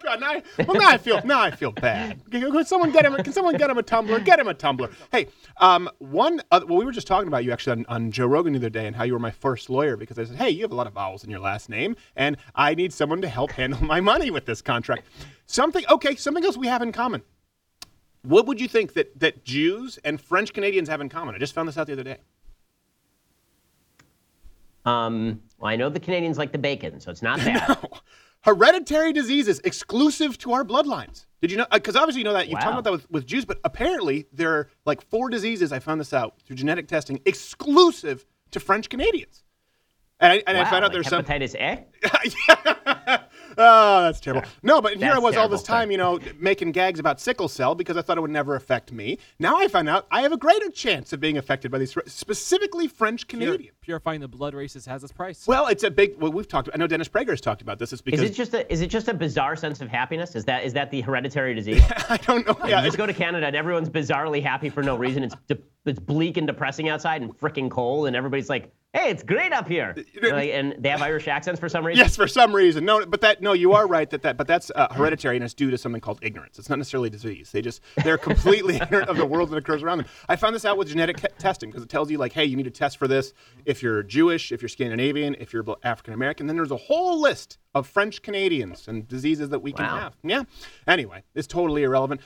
God, now I feel bad. Can someone get him a tumbler? Get him a tumbler. Hey, we were just talking about you actually on Joe Rogan the other day and how you were my first lawyer because I said, hey, you have a lot of vowels in your last name, and I need someone to help handle my money with this contract. Something else we have in common. What would you think that Jews and French Canadians have in common? I just found this out the other day. Well, I know the Canadians like the bacon, so it's not that. No. Hereditary diseases exclusive to our bloodlines. Did you know? Because obviously you know that. You've talked about that with Jews, but apparently there are like 4 diseases, I found this out through genetic testing, exclusive to French Canadians. And I found out there's hepatitis some... A? Oh, that's terrible. Yeah. No, but here I was all this time, making gags about sickle cell because I thought it would never affect me. Now I find out I have a greater chance of being affected by these, specifically French Canadian. Purifying the blood races has its price. Well, it's a big. Well, I know Dennis Prager has talked about this. It's because is it just a bizarre sense of happiness? Is that the hereditary disease? I don't know. Yeah, you just go to Canada and everyone's bizarrely happy for no reason. It's bleak and depressing outside and frickin' cold, and everybody's like, hey, it's great up here. And they have Irish accents for some reason? Yes, for some reason. No, you are right but that's hereditary and it's due to something called ignorance. It's not necessarily disease. They're completely ignorant of the world that occurs around them. I found this out with genetic testing because it tells you like, hey, you need to test for this if you're Jewish, if you're Scandinavian, if you're African American. Then there's a whole list of French Canadians and diseases that we can have. Yeah. Anyway, it's totally irrelevant.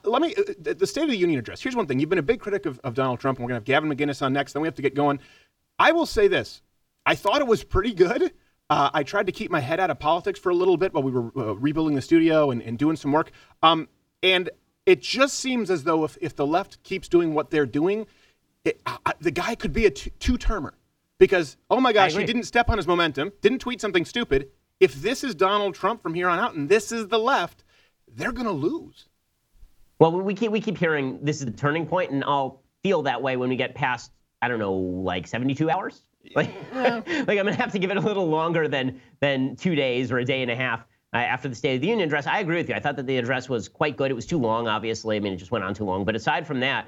The State of the Union address. Here's one thing. You've been a big critic of Donald Trump, and we're going to have Gavin McInnes on next. Then we have to get going. I will say this. I thought it was pretty good. I tried to keep my head out of politics for a little bit while we were rebuilding the studio and doing some work. And it just seems as though if the left keeps doing what they're doing, the guy could be a two-termer. Because, oh my gosh, he didn't step on his momentum, didn't tweet something stupid. If this is Donald Trump from here on out and this is the left, they're going to lose. Well, we keep hearing this is the turning point, and I'll feel that way when we get past, I don't know, like 72 hours? Like I'm going to have to give it a little longer than 2 days or a day and a half after the State of the Union address. I agree with you. I thought that the address was quite good. It was too long, obviously. I mean, it just went on too long. But aside from that,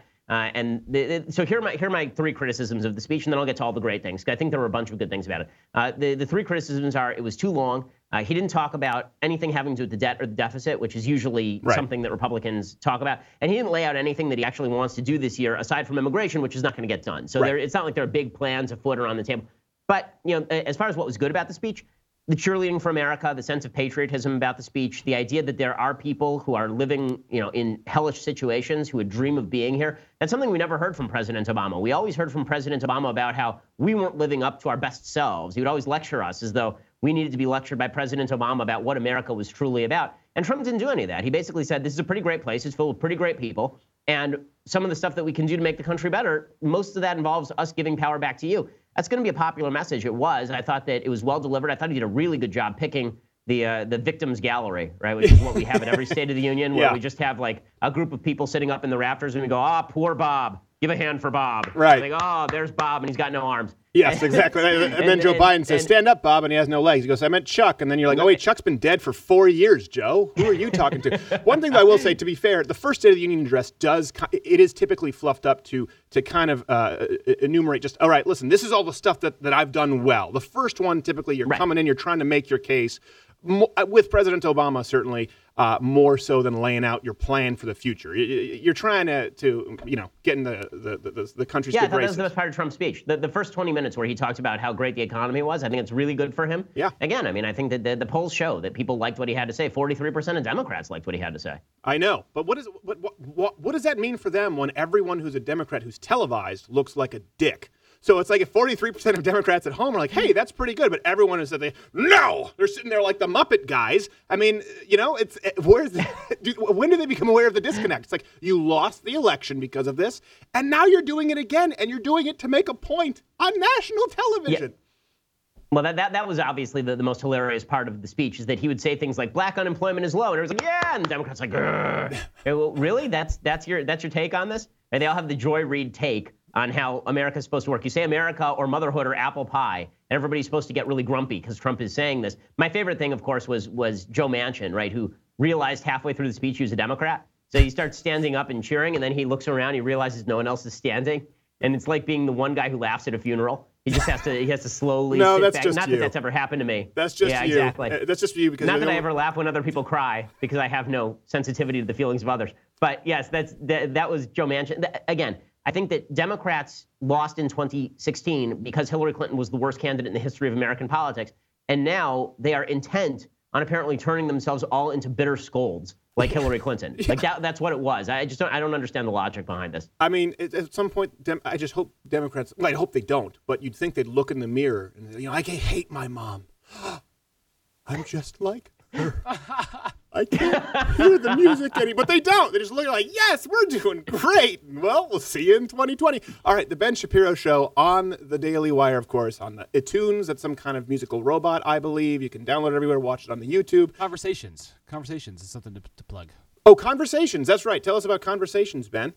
so here are my 3 criticisms of the speech, and then I'll get to all the great things. I think there were a bunch of good things about it. The 3 criticisms are it was too long. He didn't talk about anything having to do with the debt or the deficit, which is usually something that Republicans talk about. And he didn't lay out anything that he actually wants to do this year, aside from immigration, which is not going to get done. So it's not like there are big plans afoot or on the table. But as far as what was good about the speech, the cheerleading for America, the sense of patriotism about the speech, the idea that there are people who are living, in hellish situations who would dream of being here. That's something we never heard from President Obama. We always heard from President Obama about how we weren't living up to our best selves. He would always lecture us as though we needed to be lectured by President Obama about what America was truly about. And Trump didn't do any of that. He basically said, this is a pretty great place. It's filled with pretty great people. And some of the stuff that we can do to make the country better, most of that involves us giving power back to you. That's going to be a popular message. It was. I thought that it was well delivered. I thought he did a really good job picking the victims gallery, right, which is what we have at every State of the Union, where we just have like a group of people sitting up in the rafters and we go, poor Bob. Give a hand for Bob. Right. Like, there's Bob, and he's got no arms. Yes, exactly. And then Joe Biden says, stand up, Bob, and he has no legs. He goes, I meant Chuck. And then you're like, oh, wait, Chuck's been dead for 4 years, Joe. Who are you talking to? One thing that I will say, to be fair, the first State of the Union address it is typically fluffed up to kind of enumerate just, all right, listen, this is all the stuff that I've done well. The first one, typically, you're coming in, you're trying to make your case. With President Obama, certainly, more so than laying out your plan for the future. You're trying to get in the country's good graces. Yeah, that was the best part of Trump's speech. The first 20 minutes where he talked about how great the economy was, I think it's really good for him. Yeah. Again, I mean, I think that the polls show that people liked what he had to say. 43% of Democrats liked what he had to say. I know, but what does that mean for them when everyone who's a Democrat who's televised looks like a dick? So it's like if 43% of Democrats at home are like, hey, that's pretty good. But everyone is saying, no, they're sitting there like the Muppet guys. I mean, when do they become aware of the disconnect? It's like you lost the election because of this. And now you're doing it again. And you're doing it to make a point on national television. Yeah. Well, that was obviously the most hilarious part of the speech, is that he would say things like black unemployment is low. And everyone's like, yeah. And the Democrats like, well, really? That's your take on this? And they all have the Joy Reid take on how America's supposed to work. You say America or motherhood or apple pie, and everybody's supposed to get really grumpy because Trump is saying this. My favorite thing, of course, was Joe Manchin, right, who realized halfway through the speech he was a Democrat. So he starts standing up and cheering, and then he looks around, he realizes no one else is standing, and it's like being the one guy who laughs at a funeral. He just has to slowly No, sit that's back. just Not you. that that's ever happened to me. That's just yeah, you. Exactly. That's just you because Not you're that the I one- ever laugh when other people cry because I have no sensitivity to the feelings of others. But yes, that was Joe Manchin. Again, I think that Democrats lost in 2016 because Hillary Clinton was the worst candidate in the history of American politics. And now they are intent on apparently turning themselves all into bitter scolds like Hillary Clinton. Like that's what it was. I don't understand the logic behind this. I mean, at some point, I just hope Democrats, well, I hope they don't, but you'd think they'd look in the mirror and, I hate my mom. I'm just like her. I can't hear the music anymore. But they don't. They just look like, yes, we're doing great. Well, we'll see you in 2020. All right, the Ben Shapiro Show on the Daily Wire, of course, on the iTunes. That's some kind of musical robot, I believe. You can download it everywhere, watch it on the YouTube. Conversations is something to plug. Oh, Conversations. That's right. Tell us about Conversations, Ben.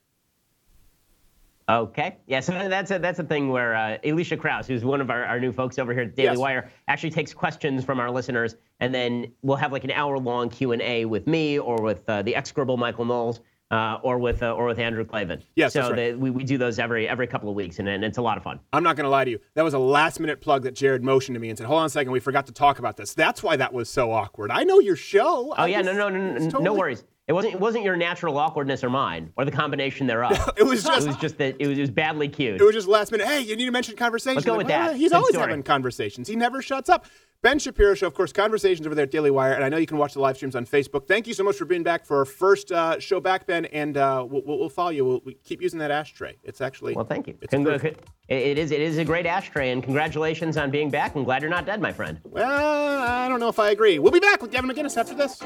Okay. Yeah, so that's a thing where Alicia Krause, who's one of our new folks over here at Daily Wire, actually takes questions from our listeners, and then we'll have like an hour-long Q&A with me or with the execrable Michael Knowles or with Andrew Klavan. Yes, so that's right. we do those every couple of weeks, and it's a lot of fun. I'm not going to lie to you. That was a last-minute plug that Jared motioned to me and said, hold on a second, we forgot to talk about this. That's why that was so awkward. I know your show. Oh, yeah, no worries. It wasn't your natural awkwardness or mine, or the combination thereof. It was just that it was badly cued. It was just last minute. Hey, you need to mention Conversations. Let's go with that. He's Good always story. having conversations. He never shuts up. Ben Shapiro Show, of course, Conversations over there at Daily Wire, and I know you can watch the live streams on Facebook. Thank you so much for being back for our first show back, Ben, and we'll follow you. We'll keep using that ashtray. It's actually Well, thank you. It's It is a great ashtray, and congratulations on being back. I'm glad you're not dead, my friend. Well, I don't know if I agree. We'll be back with Gavin McInnes after this.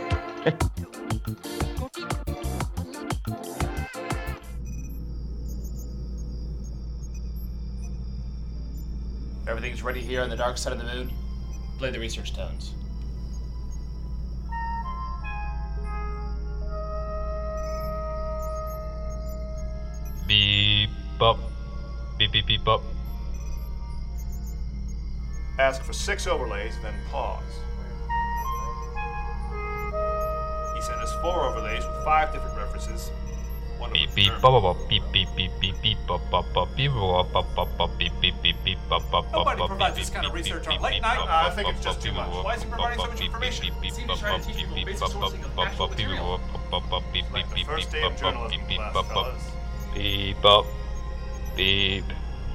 Everything's ready here on the dark side of the moon. Play the research tones. Beep bop. Beep beep beep bop. Ask for 6 overlays, then pause. He sent us 4 overlays with 5 different references. One of Beep them beep German. bop bop beep beep beep beep beep bop bop bop beep bop bop bop bop beep beep beep beep bop bop bop Nobody bop provides beep this kind of beep research beep on late beep night. bop I bop think it's bop just too beep much. bop Why is he bop providing so bop much beep information? beep beep Seems bop to try to bop teach beep people beep basic bop bop sourcing of bop factual bop beep material. bop bop bop beep beep Like the beep first beep day of bop bop journalism beep beep class, bop bop fellas. beep bop beep.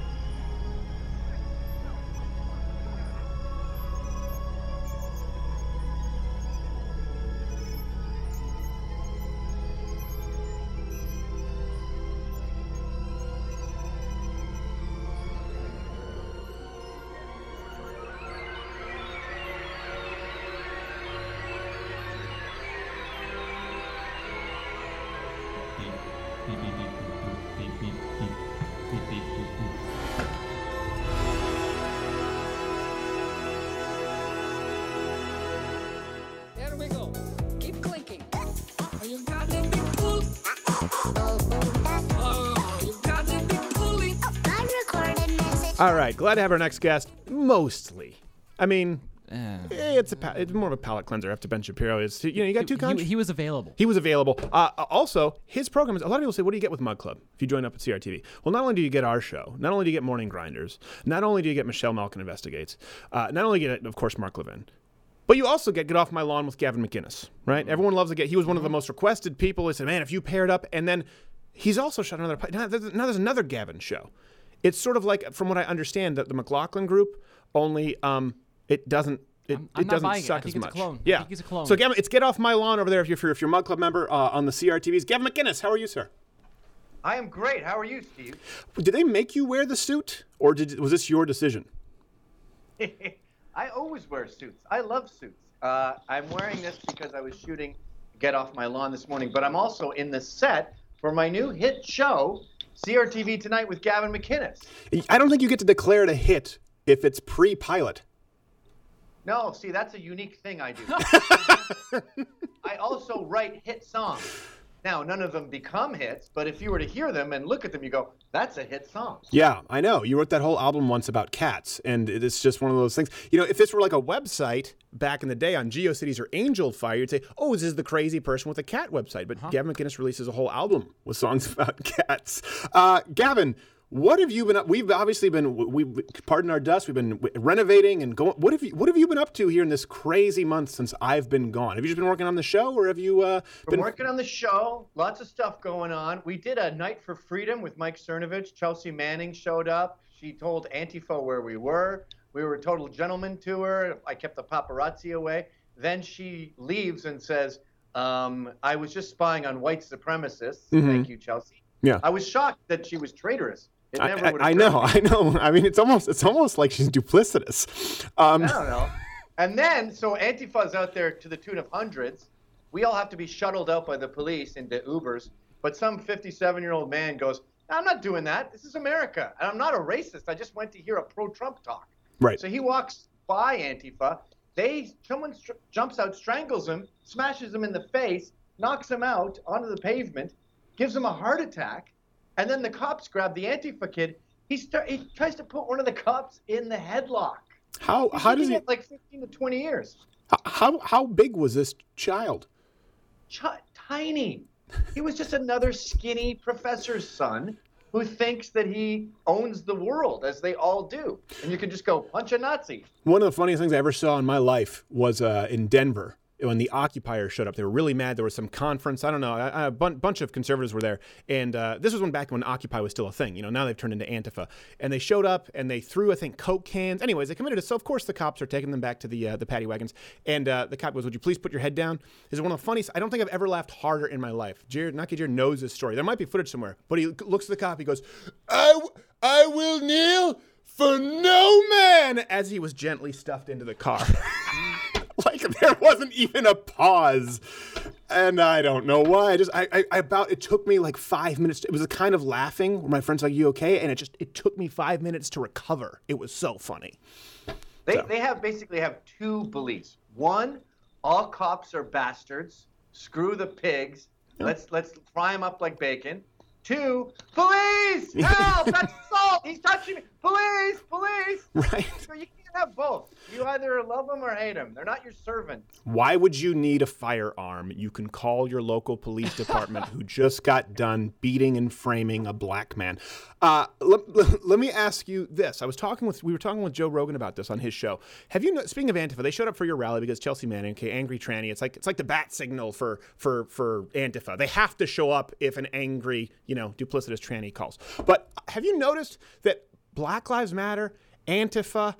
There we go. Keep clinking. Oh, you got a big pull. Oh, you got a big pulling. Unrecorded message. All right, glad to have our next guest. Mostly, I mean, it's more of a palate cleanser after Ben Shapiro is. You got two countries. He was available. He was available. Also, his program is. A lot of people say, "What do you get with Mug Club if you join up at CRTV?" Well, not only do you get our show, not only do you get Morning Grinders, not only do you get Michelle Malkin Investigates, not only get, of course, Mark Levin. But you also get Off My Lawn with Gavin McInnes, right? Everyone loves to get. He was one of the most requested people. He said, "Man, if you paired up," and then he's also shot another. Now there's another Gavin show. It's sort of like, from what I understand, that the McLaughlin Group. Only it doesn't. It not doesn't buying it. suck I think as it's a much. clone. I Yeah. think he's a clone. So Gavin, it's Get Off My Lawn over there. If you're Mug Club member on the CRTVs, Gavin McInnes, how are you, sir? I am great. How are you, Steve? Did they make you wear the suit, or was this your decision? I always wear suits. I love suits. I'm wearing this because I was shooting Get Off My Lawn this morning, but I'm also in the set for my new hit show, CRTV Tonight with Gavin McInnes. I don't think you get to declare it a hit if it's pre-pilot. No, see, that's a unique thing I do. I also write hit songs. Now, none of them become hits, but if you were to hear them and look at them, you go, that's a hit song. Yeah, I know. You wrote that whole album once about cats, and it's just one of those things. You know, if this were like a website back in the day on GeoCities or Angel Fire, you'd say, oh, this is the crazy person with a cat website. But Gavin McInnes releases a whole album with songs about cats. Gavin, What have you been up? We've obviously been, pardon our dust, we've been renovating and going. What have you been up to here in this crazy month since I've been gone? Have you just been working on the show, or have you been working on the show? Lots of stuff going on. We did a Night for Freedom with Mike Cernovich. Chelsea Manning showed up. She told Antifa where we were. We were a total gentleman to her. I kept the paparazzi away. Then she leaves and says, I was just spying on white supremacists. Mm-hmm. Thank you, Chelsea. Yeah. I was shocked that she was traitorous. It never would have I know. I mean, it's almost like she's duplicitous. I don't know. And then, so Antifa's out there to the tune of hundreds. We all have to be shuttled out by the police into Ubers. But some 57-year-old man goes, I'm not doing that. This is America. And I'm not a racist. I just went to hear a pro-Trump talk. Right. So he walks by Antifa. Someone jumps out, strangles him, smashes him in the face, knocks him out onto the pavement, gives him a heart attack. And then the cops grab the Antifa kid. He tries to put one of the cops in the headlock. How does he? Like 15 to 20 years. How big was this child? Tiny. He was just another skinny professor's son who thinks that he owns the world, as they all do. And you can just go punch a Nazi. One of the funniest things I ever saw in my life was in Denver. When the occupiers showed up, they were really mad. There was some conference. I don't know. A bunch of conservatives were there. And this was back when Occupy was still a thing. Now they've turned into Antifa. And they showed up and they threw, I think, Coke cans. Anyways, they committed it. So, of course, the cops are taking them back to the paddy wagons. And the cop goes, would you please put your head down? This is one of the funniest. I don't think I've ever laughed harder in my life. Naki Jared knows this story. There might be footage somewhere. But he looks at the cop. He goes, I will kneel for no man, as he was gently stuffed into the car. Like there wasn't even a pause, and I don't know why. It took me like 5 minutes. It was a kind of laughing where my friend's like, "You okay?" And it took me 5 minutes to recover. It was so funny. They basically have two beliefs. One, all cops are bastards. Screw the pigs. Let's fry them up like bacon. Two, police! Help! That's assault! He's touching me! Police! Right. So you can't have both. You either love them or hate them. They're not your servants. Why would you need a firearm? You can call your local police department who just got done beating and framing a black man. Let me ask you this. We were talking with Joe Rogan about this on his show. Have you, speaking of Antifa, they showed up for your rally because Chelsea Manning, angry tranny. It's like the bat signal for Antifa. They have to show up if an angry, duplicitous tranny calls. But have you noticed that Black Lives Matter, Antifa,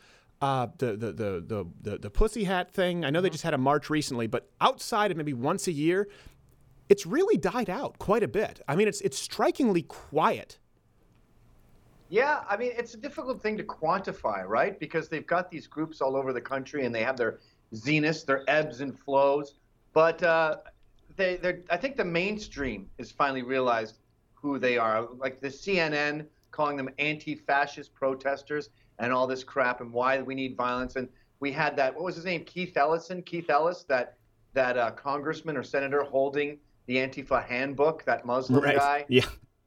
the pussy hat thing, I know they just had a march recently, but outside of maybe once a year, it's really died out quite a bit. I mean, it's strikingly quiet. Yeah, I mean, it's a difficult thing to quantify, right? Because they've got these groups all over the country and they have their zeniths, their ebbs and flows. But I think the mainstream has finally realized who they are. Like the CNN calling them anti-fascist protesters and all this crap and why we need violence. And we had that, what was his name? Keith Ellis, that congressman or senator holding the Antifa handbook, that Muslim guy. Yeah.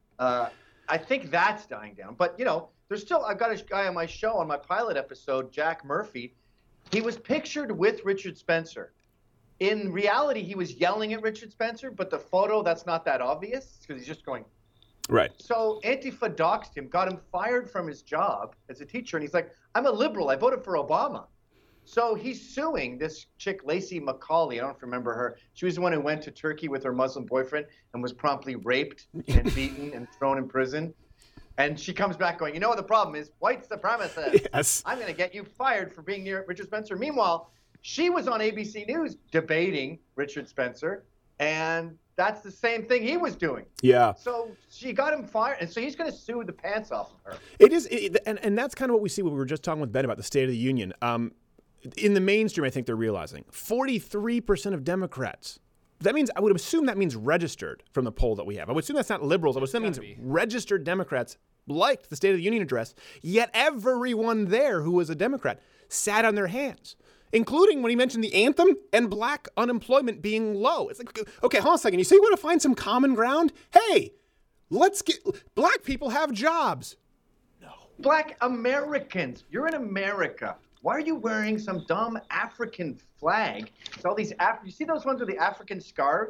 I think that's dying down. But, there's still, I've got a guy on my show, on my pilot episode, Jack Murphy. He was pictured with Richard Spencer. In reality, he was yelling at Richard Spencer, but the photo, that's not that obvious because he's just going. Right. So Antifa doxed him, got him fired from his job as a teacher. And he's like, I'm a liberal. I voted for Obama. So he's suing this chick, Lacey McCauley. I don't remember her. She was the one who went to Turkey with her Muslim boyfriend and was promptly raped and beaten and thrown in prison. And she comes back going, you know what the problem is? White supremacists. Yes. I'm going to get you fired for being near Richard Spencer. Meanwhile, she was on ABC News debating Richard Spencer. And that's the same thing he was doing. Yeah. So she got him fired, and so he's going to sue the pants off of her. It is, and that's kind of what we see when we were just talking with Ben about the State of the Union. In the mainstream, I think they're realizing 43% of Democrats. That means, I would assume that means registered from the poll that we have. I would assume that's not liberals. I would assume that means registered Democrats liked the State of the Union address, yet everyone there who was a Democrat sat on their hands, including when he mentioned the anthem and black unemployment being low. It's like, okay, hold on a second. You say you want to find some common ground? Hey, black people have jobs. No. Black Americans. You're in America. Why are you wearing some dumb African flag? It's all these you see those ones with the African scarves?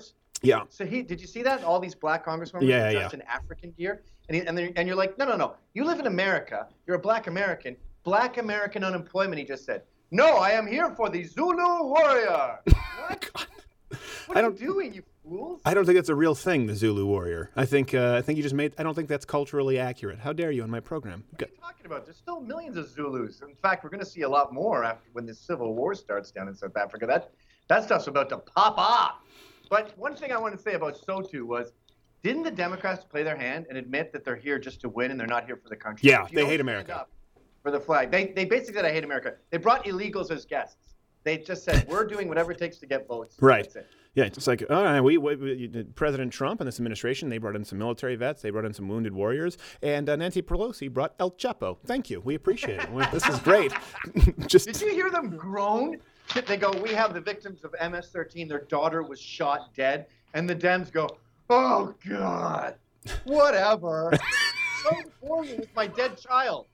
Yeah. So did you see that? All these black congressmen dressed in African gear, and you're like, no. You live in America. You're a black American. Black American unemployment. He just said, no, I am here for the Zulu warrior. What? What are you doing, you fools? I don't think that's a real thing, the Zulu warrior. I think you just made. I don't think that's culturally accurate. How dare you on my program? What are you talking about? There's still millions of Zulus. In fact, we're going to see a lot more after when the civil war starts down in South Africa. That stuff's about to pop off. But one thing I want to say about SOTU was, didn't the Democrats play their hand and admit that they're here just to win and they're not here for the country? Yeah, they hate America. For the flag. They basically said, I hate America. They brought illegals as guests. They just said, we're doing whatever it takes to get votes. Right. That's it. Yeah, it's like, all right, we President Trump and this administration, they brought in some military vets, they brought in some wounded warriors, and Nancy Pelosi brought El Chapo. Thank you. We appreciate it. This is great. Did you hear them groan? They go, we have the victims of MS-13. Their daughter was shot dead. And the Dems go, oh, God, whatever. So for you with my dead child.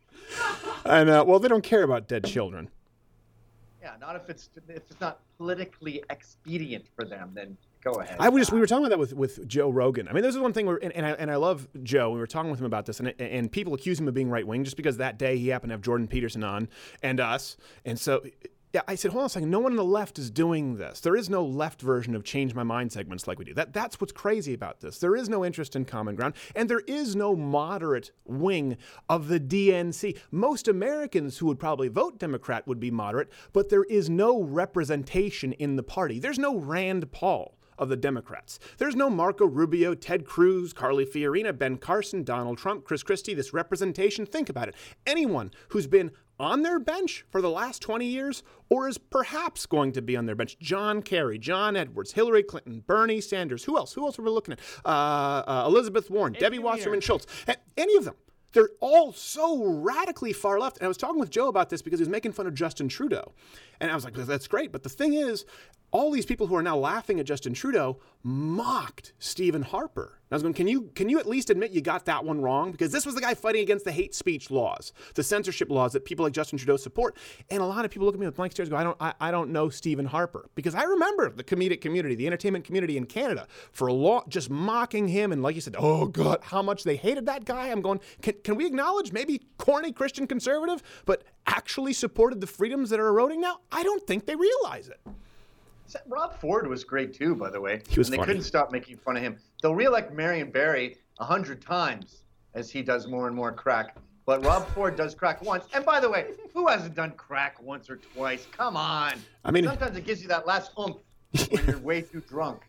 And well, they don't care about dead children. Yeah, not if it's not politically expedient for them, then go ahead. We were talking about that with Joe Rogan. I mean, this is one thing where, and I love Joe. We were talking with him about this, and people accuse him of being right wing just because that day he happened to have Jordan Peterson on and us, and so. Yeah, I said, hold on a second. No one on the left is doing this. There is no left version of Change My Mind segments like we do. That's what's crazy about this. There is no interest in common ground, and there is no moderate wing of the DNC. Most Americans who would probably vote Democrat would be moderate, but there is no representation in the party. There's no Rand Paul of the Democrats. There's no Marco Rubio, Ted Cruz, Carly Fiorina, Ben Carson, Donald Trump, Chris Christie. This representation, think about it. Anyone who's been on their bench for the last 20 years or is perhaps going to be on their bench. John Kerry, John Edwards, Hillary Clinton, Bernie Sanders. Who else? Who else are we looking at? Elizabeth Warren, Debbie Wasserman Schultz. Any of them. They're all so radically far left. And I was talking with Joe about this because he was making fun of Justin Trudeau. And I was like, that's great. But the thing is, all these people who are now laughing at Justin Trudeau mocked Stephen Harper. And I was going, can you at least admit you got that one wrong? Because this was the guy fighting against the hate speech laws, the censorship laws that people like Justin Trudeau support. And a lot of people look at me with blank stares and go, I don't know Stephen Harper. Because I remember the comedic community, the entertainment community in Canada for a long, just mocking him. And like you said, oh God, how much they hated that guy. I'm going, can we acknowledge maybe corny Christian conservative, but actually supported the freedoms that are eroding now? I don't think they realize it. Rob Ford was great too, by the way. He was funny. They couldn't stop making fun of him. They'll reelect Marion Barry 100 times as he does more and more crack. But Rob Ford does crack once. And by the way, who hasn't done crack once or twice? Come on. I mean, sometimes it gives you that last oomph when you're way too drunk.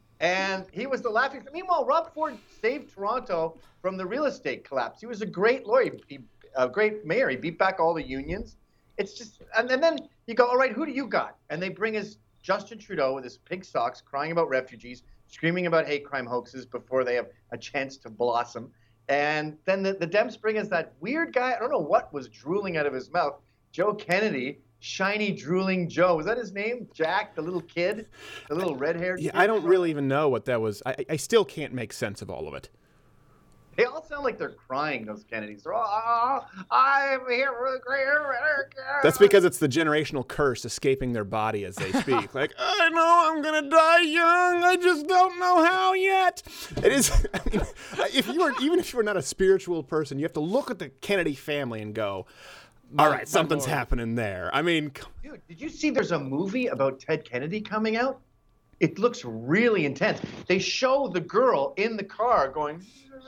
And he was the laughing. Meanwhile, Rob Ford saved Toronto from the real estate collapse. He was a great lawyer, a great mayor. He beat back all the unions. It's just, and then you go, all right, who do you got? And they bring his Justin Trudeau with his pink socks, crying about refugees, screaming about hate crime hoaxes before they have a chance to blossom. And then the Dems bring us that weird guy. I don't know what was drooling out of his mouth. Joe Kennedy, shiny drooling Joe. Was that his name? Jack, the little kid, the little red-haired kid? I don't really even know what that was. I still can't make sense of all of it. They all sound like they're crying, those Kennedys. They're all, I'm here for the great America. That's because it's the generational curse escaping their body as they speak. Like, I know I'm going to die young. I just don't know how yet. It is, I mean, even if you were not a spiritual person, you have to look at the Kennedy family and go, all right, something's happening there. I mean, dude, did you see there's a movie about Ted Kennedy coming out? It looks really intense. They show the girl in the car going...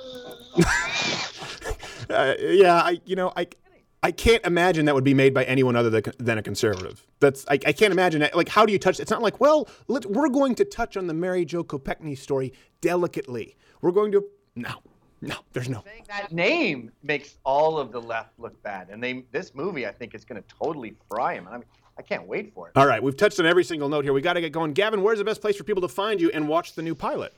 I can't imagine that would be made by anyone other than a conservative. I can't imagine that. Like, how do you touch? It's not like, well, we're going to touch on the Mary Jo Kopechne story delicately. We're going to no, there's no. Saying that name makes all of the left look bad, and this movie I think is going to totally fry him. I mean, I can't wait for it. All right, we've touched on every single note here. We got to get going. Gavin, where's the best place for people to find you and watch the new pilot?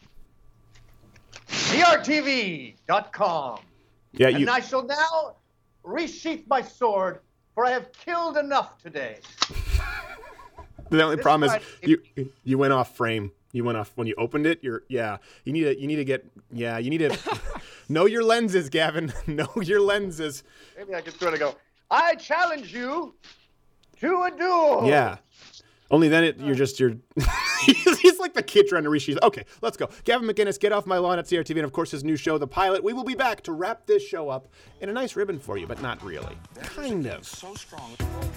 DRTV.com. Yeah, and I shall now resheath my sword, for I have killed enough today. The only problem is you went off frame. You went off when you opened it. You need to know your lenses, Gavin. Know your lenses. Maybe I can sort of go, I challenge you to a duel. Yeah. Only then you're He's like the kid trying to reach. Okay, let's go. Gavin McInnes, Get Off My Lawn at CRTV, and of course his new show, The Pilot. We will be back to wrap this show up in a nice ribbon for you, but not really. Kind of. So strong.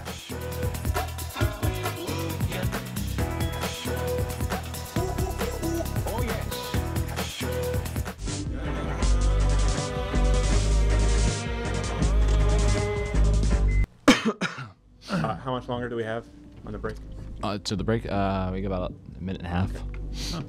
How much longer do we have on the break? To the break, we got about a minute and a half. Oh.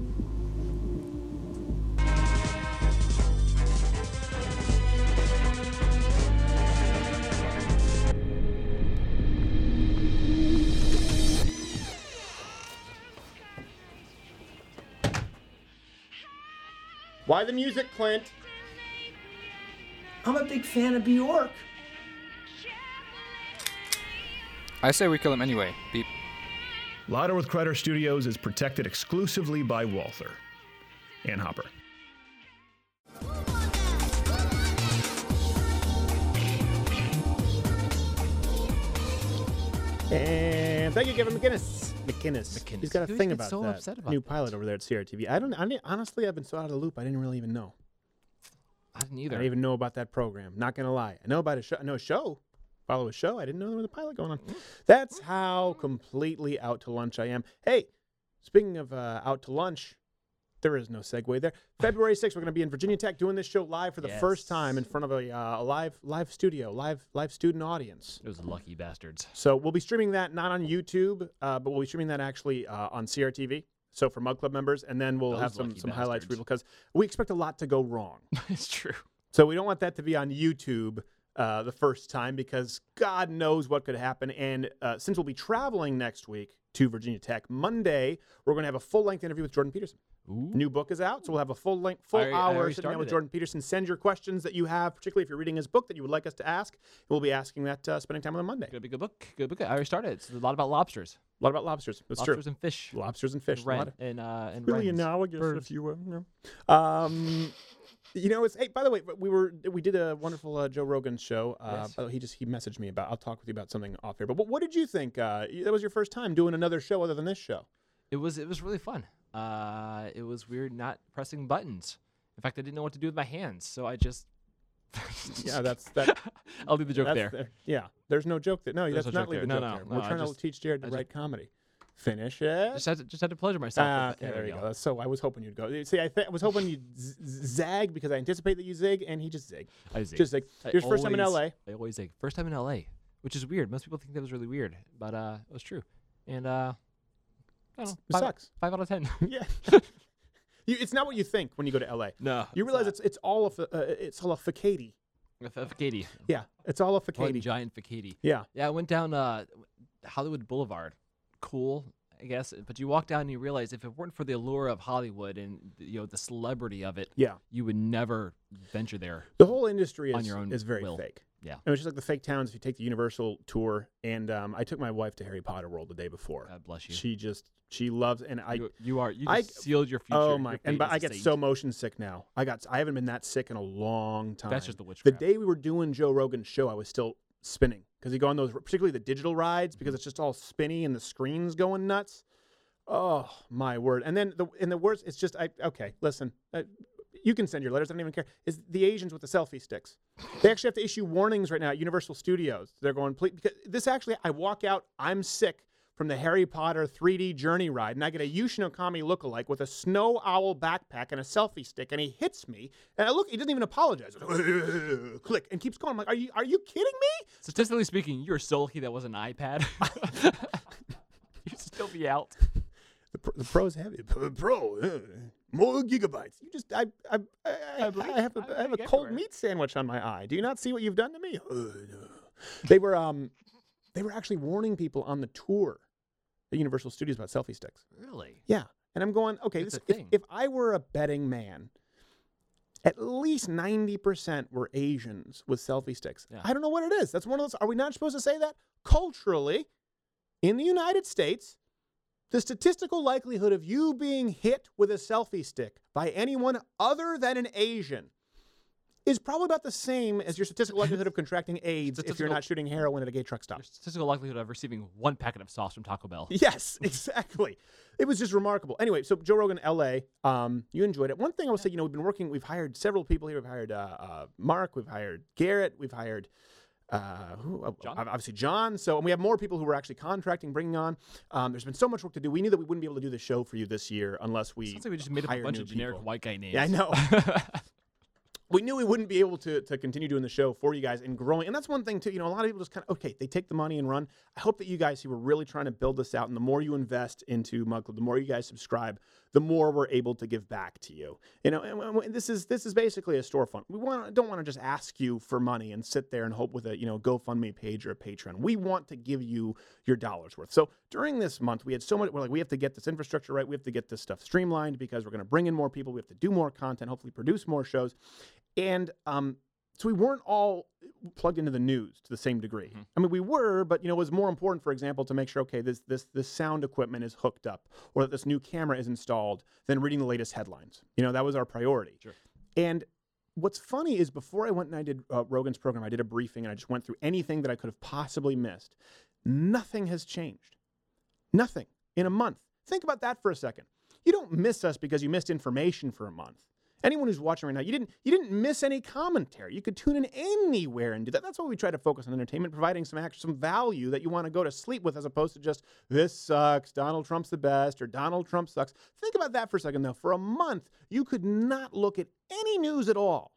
Why the music, Clint? I'm a big fan of Bjork. I say we kill him anyway. Beep. Louder with Crider Studios is protected exclusively by Walther and Hopper. And thank you, Gavin McInnes. He's got a Who's thing get about so that upset about new pilot over there at CRTV. Honestly, I've been so out of the loop. I didn't really even know. I didn't I either. didn't even know about that program. Not gonna lie. I know about a show. I know a show. Follow a show. I didn't know there was a pilot going on. That's how completely out to lunch I am. Hey, speaking of out to lunch, there is no segue there. February 6th, we're going to be in Virginia Tech doing this show live for the first time in front of a live studio, live student audience. Those lucky bastards. So we'll be streaming that not on YouTube, but we'll be streaming that actually on CRTV. So for Mug Club members, and then we'll have some highlights for people because we expect a lot to go wrong. It's true. So we don't want that to be on YouTube the first time because God knows what could happen. And since we'll be traveling next week to Virginia Tech, Monday, we're going to have a full-length interview with Jordan Peterson. Ooh. New book is out, so we'll have a full hour sitting down with Jordan Peterson. Send your questions that you have, particularly if you're reading his book that you would like us to ask. We'll be asking that spending time on Monday. Good book. Good book. I already started. It's a lot about lobsters. A lot about lobsters. That's true. Lobsters and fish. Lobsters and fish. And really wrens. analogous, Birds. if you will. You know, it's hey. By the way, we did a wonderful Joe Rogan show. Yes. By the way, he messaged me about. I'll talk with you about something off here. But what did you think? That was your first time doing another show other than this show. It was really fun. It was weird not pressing buttons. In fact, I didn't know what to do with my hands, so I just. Yeah, that's that. I'll leave the joke there. Yeah, there's no joke there. No, There's that's no not joke leave the there. joke No, there. no, We're I trying to just- teach Jared to I write comedy. Finish it. Just had to pleasure myself. Okay, there you go. So I was hoping you'd go. See, I was hoping you'd zag because I anticipate that you zig, and he just zig. I zig. Just zig. Your first time in LA. I always zig. First time in LA, which is weird. Most people think that was really weird, but it was true. And I don't know. It sucks. 5 out of 10. Yeah. It's not what you think when you go to LA. No. You realize it's all a facade. A facade. Yeah, it's all a One facade. giant facade. Yeah. Yeah, I went down Hollywood Boulevard. Cool, I guess. But you walk down and you realize if it weren't for the allure of Hollywood and the celebrity of it, Yeah. you would never venture there. The whole industry on your own is very will. fake. Yeah. And it's just like the fake towns. If you take the Universal tour, and I took my wife to Harry Potter World the day before. God bless you. She loves, and You just sealed your future. Oh my! your And fate I as a get saint. so motion sick now. I haven't been that sick in a long time. That's just the The witchcraft. day we were doing Joe Rogan's show, I was still spinning because you go on those, particularly the digital rides, because it's just all spinny and the screen's going nuts. Oh my word! And then the worst, it's just okay. Listen, you can send your letters. I don't even care. Is the Asians with the selfie sticks? They actually have to issue warnings right now at Universal Studios. They're going, please, because this actually, I walk out, I'm sick from the Harry Potter 3D Journey ride, and I get a Yushin Okami lookalike with a snow owl backpack and a selfie stick, and he hits me, and I look, he doesn't even apologize. Click, and keeps going. I'm like, are you kidding me? Statistically speaking, you're so lucky that was an iPad. You'd still be out. The Pro's heavy. Pro, more gigabytes. You just, I have a cold meat sandwich on my eye. Do you not see what you've done to me? They were actually warning people on the tour at Universal Studios about selfie sticks. Really? Yeah. And I'm going, okay, It's this, a thing. if I were a betting man, at least 90% were Asians with selfie sticks. Yeah. I don't know what it is. That's one of those. Are we not supposed to say that? Culturally, in the United States, the statistical likelihood of you being hit with a selfie stick by anyone other than an Asian is probably about the same as your statistical likelihood of contracting AIDS if you're not shooting heroin at a gay truck stop. Statistical likelihood of receiving one packet of sauce from Taco Bell. Yes, exactly. It was just remarkable. Anyway, so Joe Rogan, L.A., you enjoyed it. One thing I will say, we've hired several people here. We've hired Mark, we've hired Garrett, we've hired obviously John. So, and we have more people who we're actually contracting, bringing on. There's been so much work to do. We knew that we wouldn't be able to do the show for you this year unless we Sounds like we just made up a bunch of generic white guy names. Yeah, I know. We knew we wouldn't be able to continue doing the show for you guys and growing. And that's one thing, too. A lot of people just kind of, okay, they take the money and run. I hope that you guys who were really trying to build this out, and the more you invest into Mug Club, the more you guys subscribe, the more we're able to give back to you. And this is basically a storefront. We don't want to just ask you for money and sit there and hope with a GoFundMe page or a Patreon. We want to give you your dollar's worth. So during this month, we had so much. We're like, we have to get this infrastructure right. We have to get this stuff streamlined because we're going to bring in more people. We have to do more content. Hopefully, produce more shows. And so we weren't all plugged into the news to the same degree. Mm-hmm. I mean, we were, but it was more important, for example, to make sure, okay, this sound equipment is hooked up or that this new camera is installed than reading the latest headlines. That was our priority. Sure. And what's funny is before I went and I did Rogan's program, I did a briefing and I just went through anything that I could have possibly missed. Nothing has changed. Nothing in a month. Think about that for a second. You don't miss us because you missed information for a month. Anyone who's watching right now, you didn't miss any commentary. You could tune in anywhere and do that. That's why we try to focus on entertainment, providing some value that you want to go to sleep with, as opposed to just this sucks, Donald Trump's the best, or Donald Trump sucks. Think about that for a second, though. For a month, you could not look at any news at all,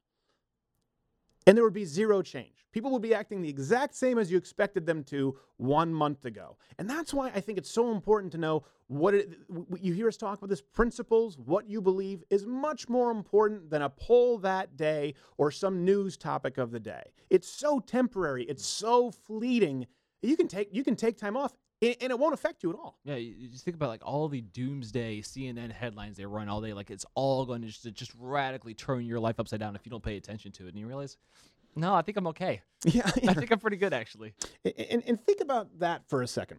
and there would be zero change. People would be acting the exact same as you expected them to 1 month ago. And that's why I think it's so important to know what you hear us talk about this, principles, what you believe is much more important than a poll that day or some news topic of the day. It's so temporary. It's so fleeting. You can take time off and it won't affect you at all. Yeah, you just think about like all the doomsday CNN headlines they run all day. Like it's all going to just radically turn your life upside down if you don't pay attention to it. And you realize, no, I think I'm okay. Yeah. I think I'm pretty good, actually. And think about that for a second.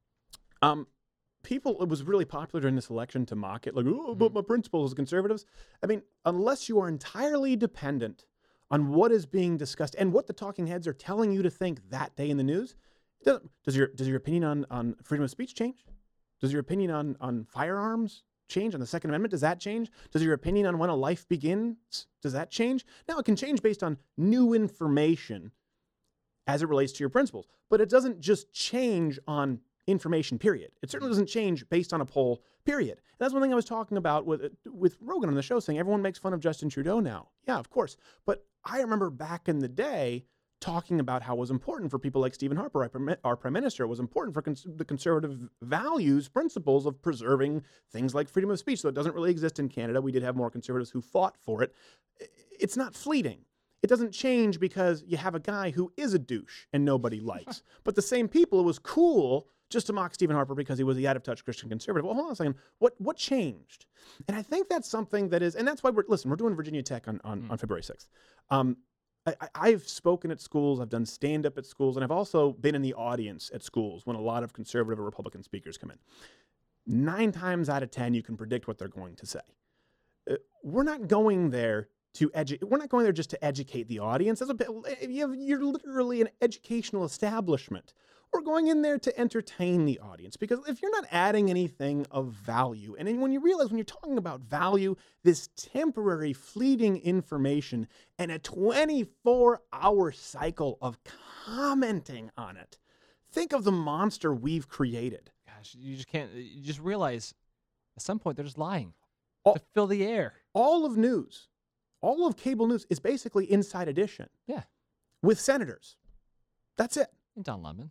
People, it was really popular during this election to mock it, like, oh, but my principles as conservatives. I mean, unless you are entirely dependent on what is being discussed and what the talking heads are telling you to think that day in the news, does your opinion on freedom of speech change? Does your opinion on firearms change, on the Second Amendment? Does that change? Does your opinion on when a life begins, does that change? Now, it can change based on new information as it relates to your principles, but it doesn't just change on information, period. It certainly doesn't change based on a poll, period. And that's one thing I was talking about with Rogan on the show, saying everyone makes fun of Justin Trudeau now. Yeah, of course. But I remember back in the day talking about how it was important for people like Stephen Harper, our Prime Minister. It was important for the conservative values, principles of preserving things like freedom of speech. So it doesn't really exist in Canada. We did have more conservatives who fought for it. It's not fleeting. It doesn't change because you have a guy who is a douche and nobody likes. But the same people, it was cool just to mock Stephen Harper because he was the out-of-touch Christian conservative. Well, hold on a second. What changed? And I think that's something that is, and that's why we're doing Virginia Tech on February 6th. I've spoken at schools, I've done stand-up at schools, and I've also been in the audience at schools when a lot of conservative or Republican speakers come in. 9 times out of 10, you can predict what they're going to say. We're not going there we're not going there just to educate the audience. You're literally an educational establishment. We're going in there to entertain the audience, because if you're not adding anything of value, and then when you realize when you're talking about value, this temporary fleeting information and a 24-hour cycle of commenting on it, think of the monster we've created. Gosh, you just realize at some point they're just lying to fill the air. All of news, all of cable news is basically Inside Edition. Yeah. With senators. That's it. And Don Lemon.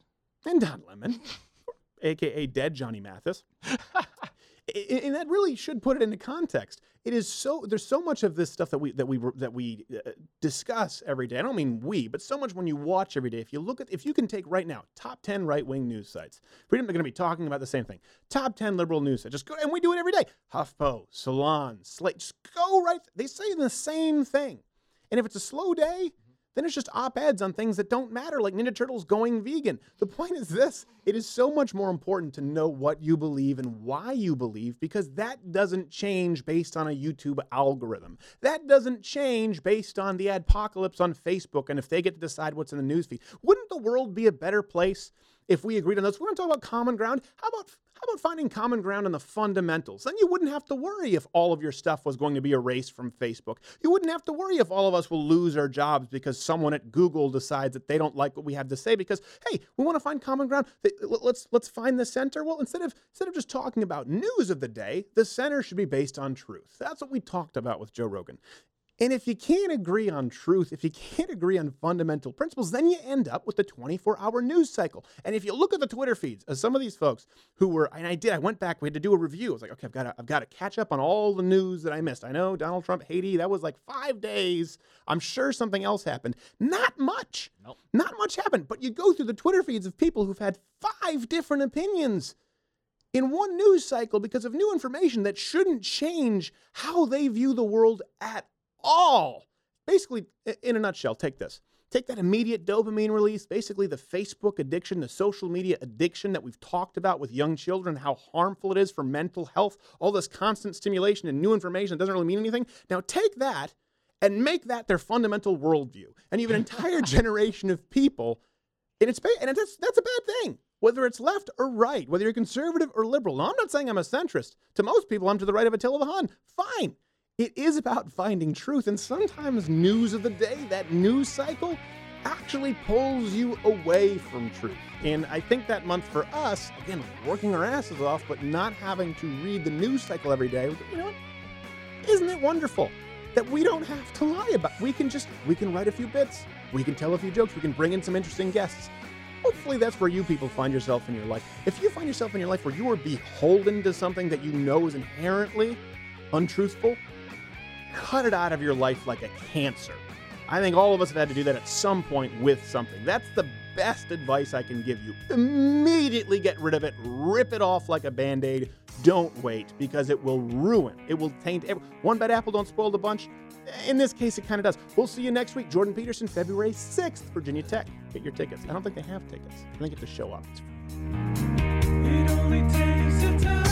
a.k.a. dead Johnny Mathis. And that really should put it into context. It is there's so much of this stuff that we discuss every day. I don't mean we, but so much when you watch every day. If you can take right now, top 10 right-wing news sites. Freedom, they're going to be talking about the same thing. Top 10 liberal news sites. Just go, and we do it every day. HuffPo, Salon, Slate. Just go right. They say the same thing. And if it's a slow day, then it's just op-eds on things that don't matter, like Ninja Turtles going vegan. The point is this: it is so much more important to know what you believe and why you believe, because that doesn't change based on a YouTube algorithm. That doesn't change based on the adpocalypse on Facebook and if they get to decide what's in the newsfeed. Wouldn't the world be a better place if we agreed on those. We want to talk about common ground. How about finding common ground on the fundamentals? Then you wouldn't have to worry if all of your stuff was going to be erased from Facebook. You wouldn't have to worry if all of us will lose our jobs because someone at Google decides that they don't like what we have to say because, hey, we want to find common ground. Let's find the center. Well, instead of just talking about news of the day, the center should be based on truth. That's what we talked about with Joe Rogan. And if you can't agree on truth, if you can't agree on fundamental principles, then you end up with the 24-hour news cycle. And if you look at the Twitter feeds of some of these folks who were, and I went back, we had to do a review. I was like, okay, I've got to catch up on all the news that I missed. I know Donald Trump, Haiti, that was like 5 days. I'm sure something else happened. Not much. Nope. Not much happened. But you go through the Twitter feeds of people who've had 5 different opinions in one news cycle because of new information that shouldn't change how they view the world at all. Basically, in a nutshell, take this. Take that immediate dopamine release, basically the Facebook addiction, the social media addiction that we've talked about with young children, how harmful it is for mental health, all this constant stimulation and new information that doesn't really mean anything. Now take that and make that their fundamental worldview. And you have an entire generation of people, and that's a bad thing. Whether it's left or right, whether you're conservative or liberal. Now, I'm not saying I'm a centrist. To most people, I'm to the right of Attila the Hun. Fine. It is about finding truth, and sometimes news of the day, that news cycle, actually pulls you away from truth. And I think that month for us, again, working our asses off, but not having to read the news cycle every day, you know what? Isn't it wonderful that we don't have to lie about it? We can write a few bits, we can tell a few jokes, we can bring in some interesting guests. Hopefully that's where you people find yourself in your life. If you find yourself in your life where you are beholden to something that you know is inherently untruthful, cut it out of your life like a cancer. I think all of us have had to do that at some point with something. That's the best advice I can give you. Immediately get rid of it. Rip it off like a Band-Aid. Don't wait, because it will ruin. It will taint. One bad apple don't spoil the bunch. In this case, it kind of does. We'll see you next week. Jordan Peterson, February 6th, Virginia Tech. Get your tickets. I don't think they have tickets. I think you have to show up. It only takes a time.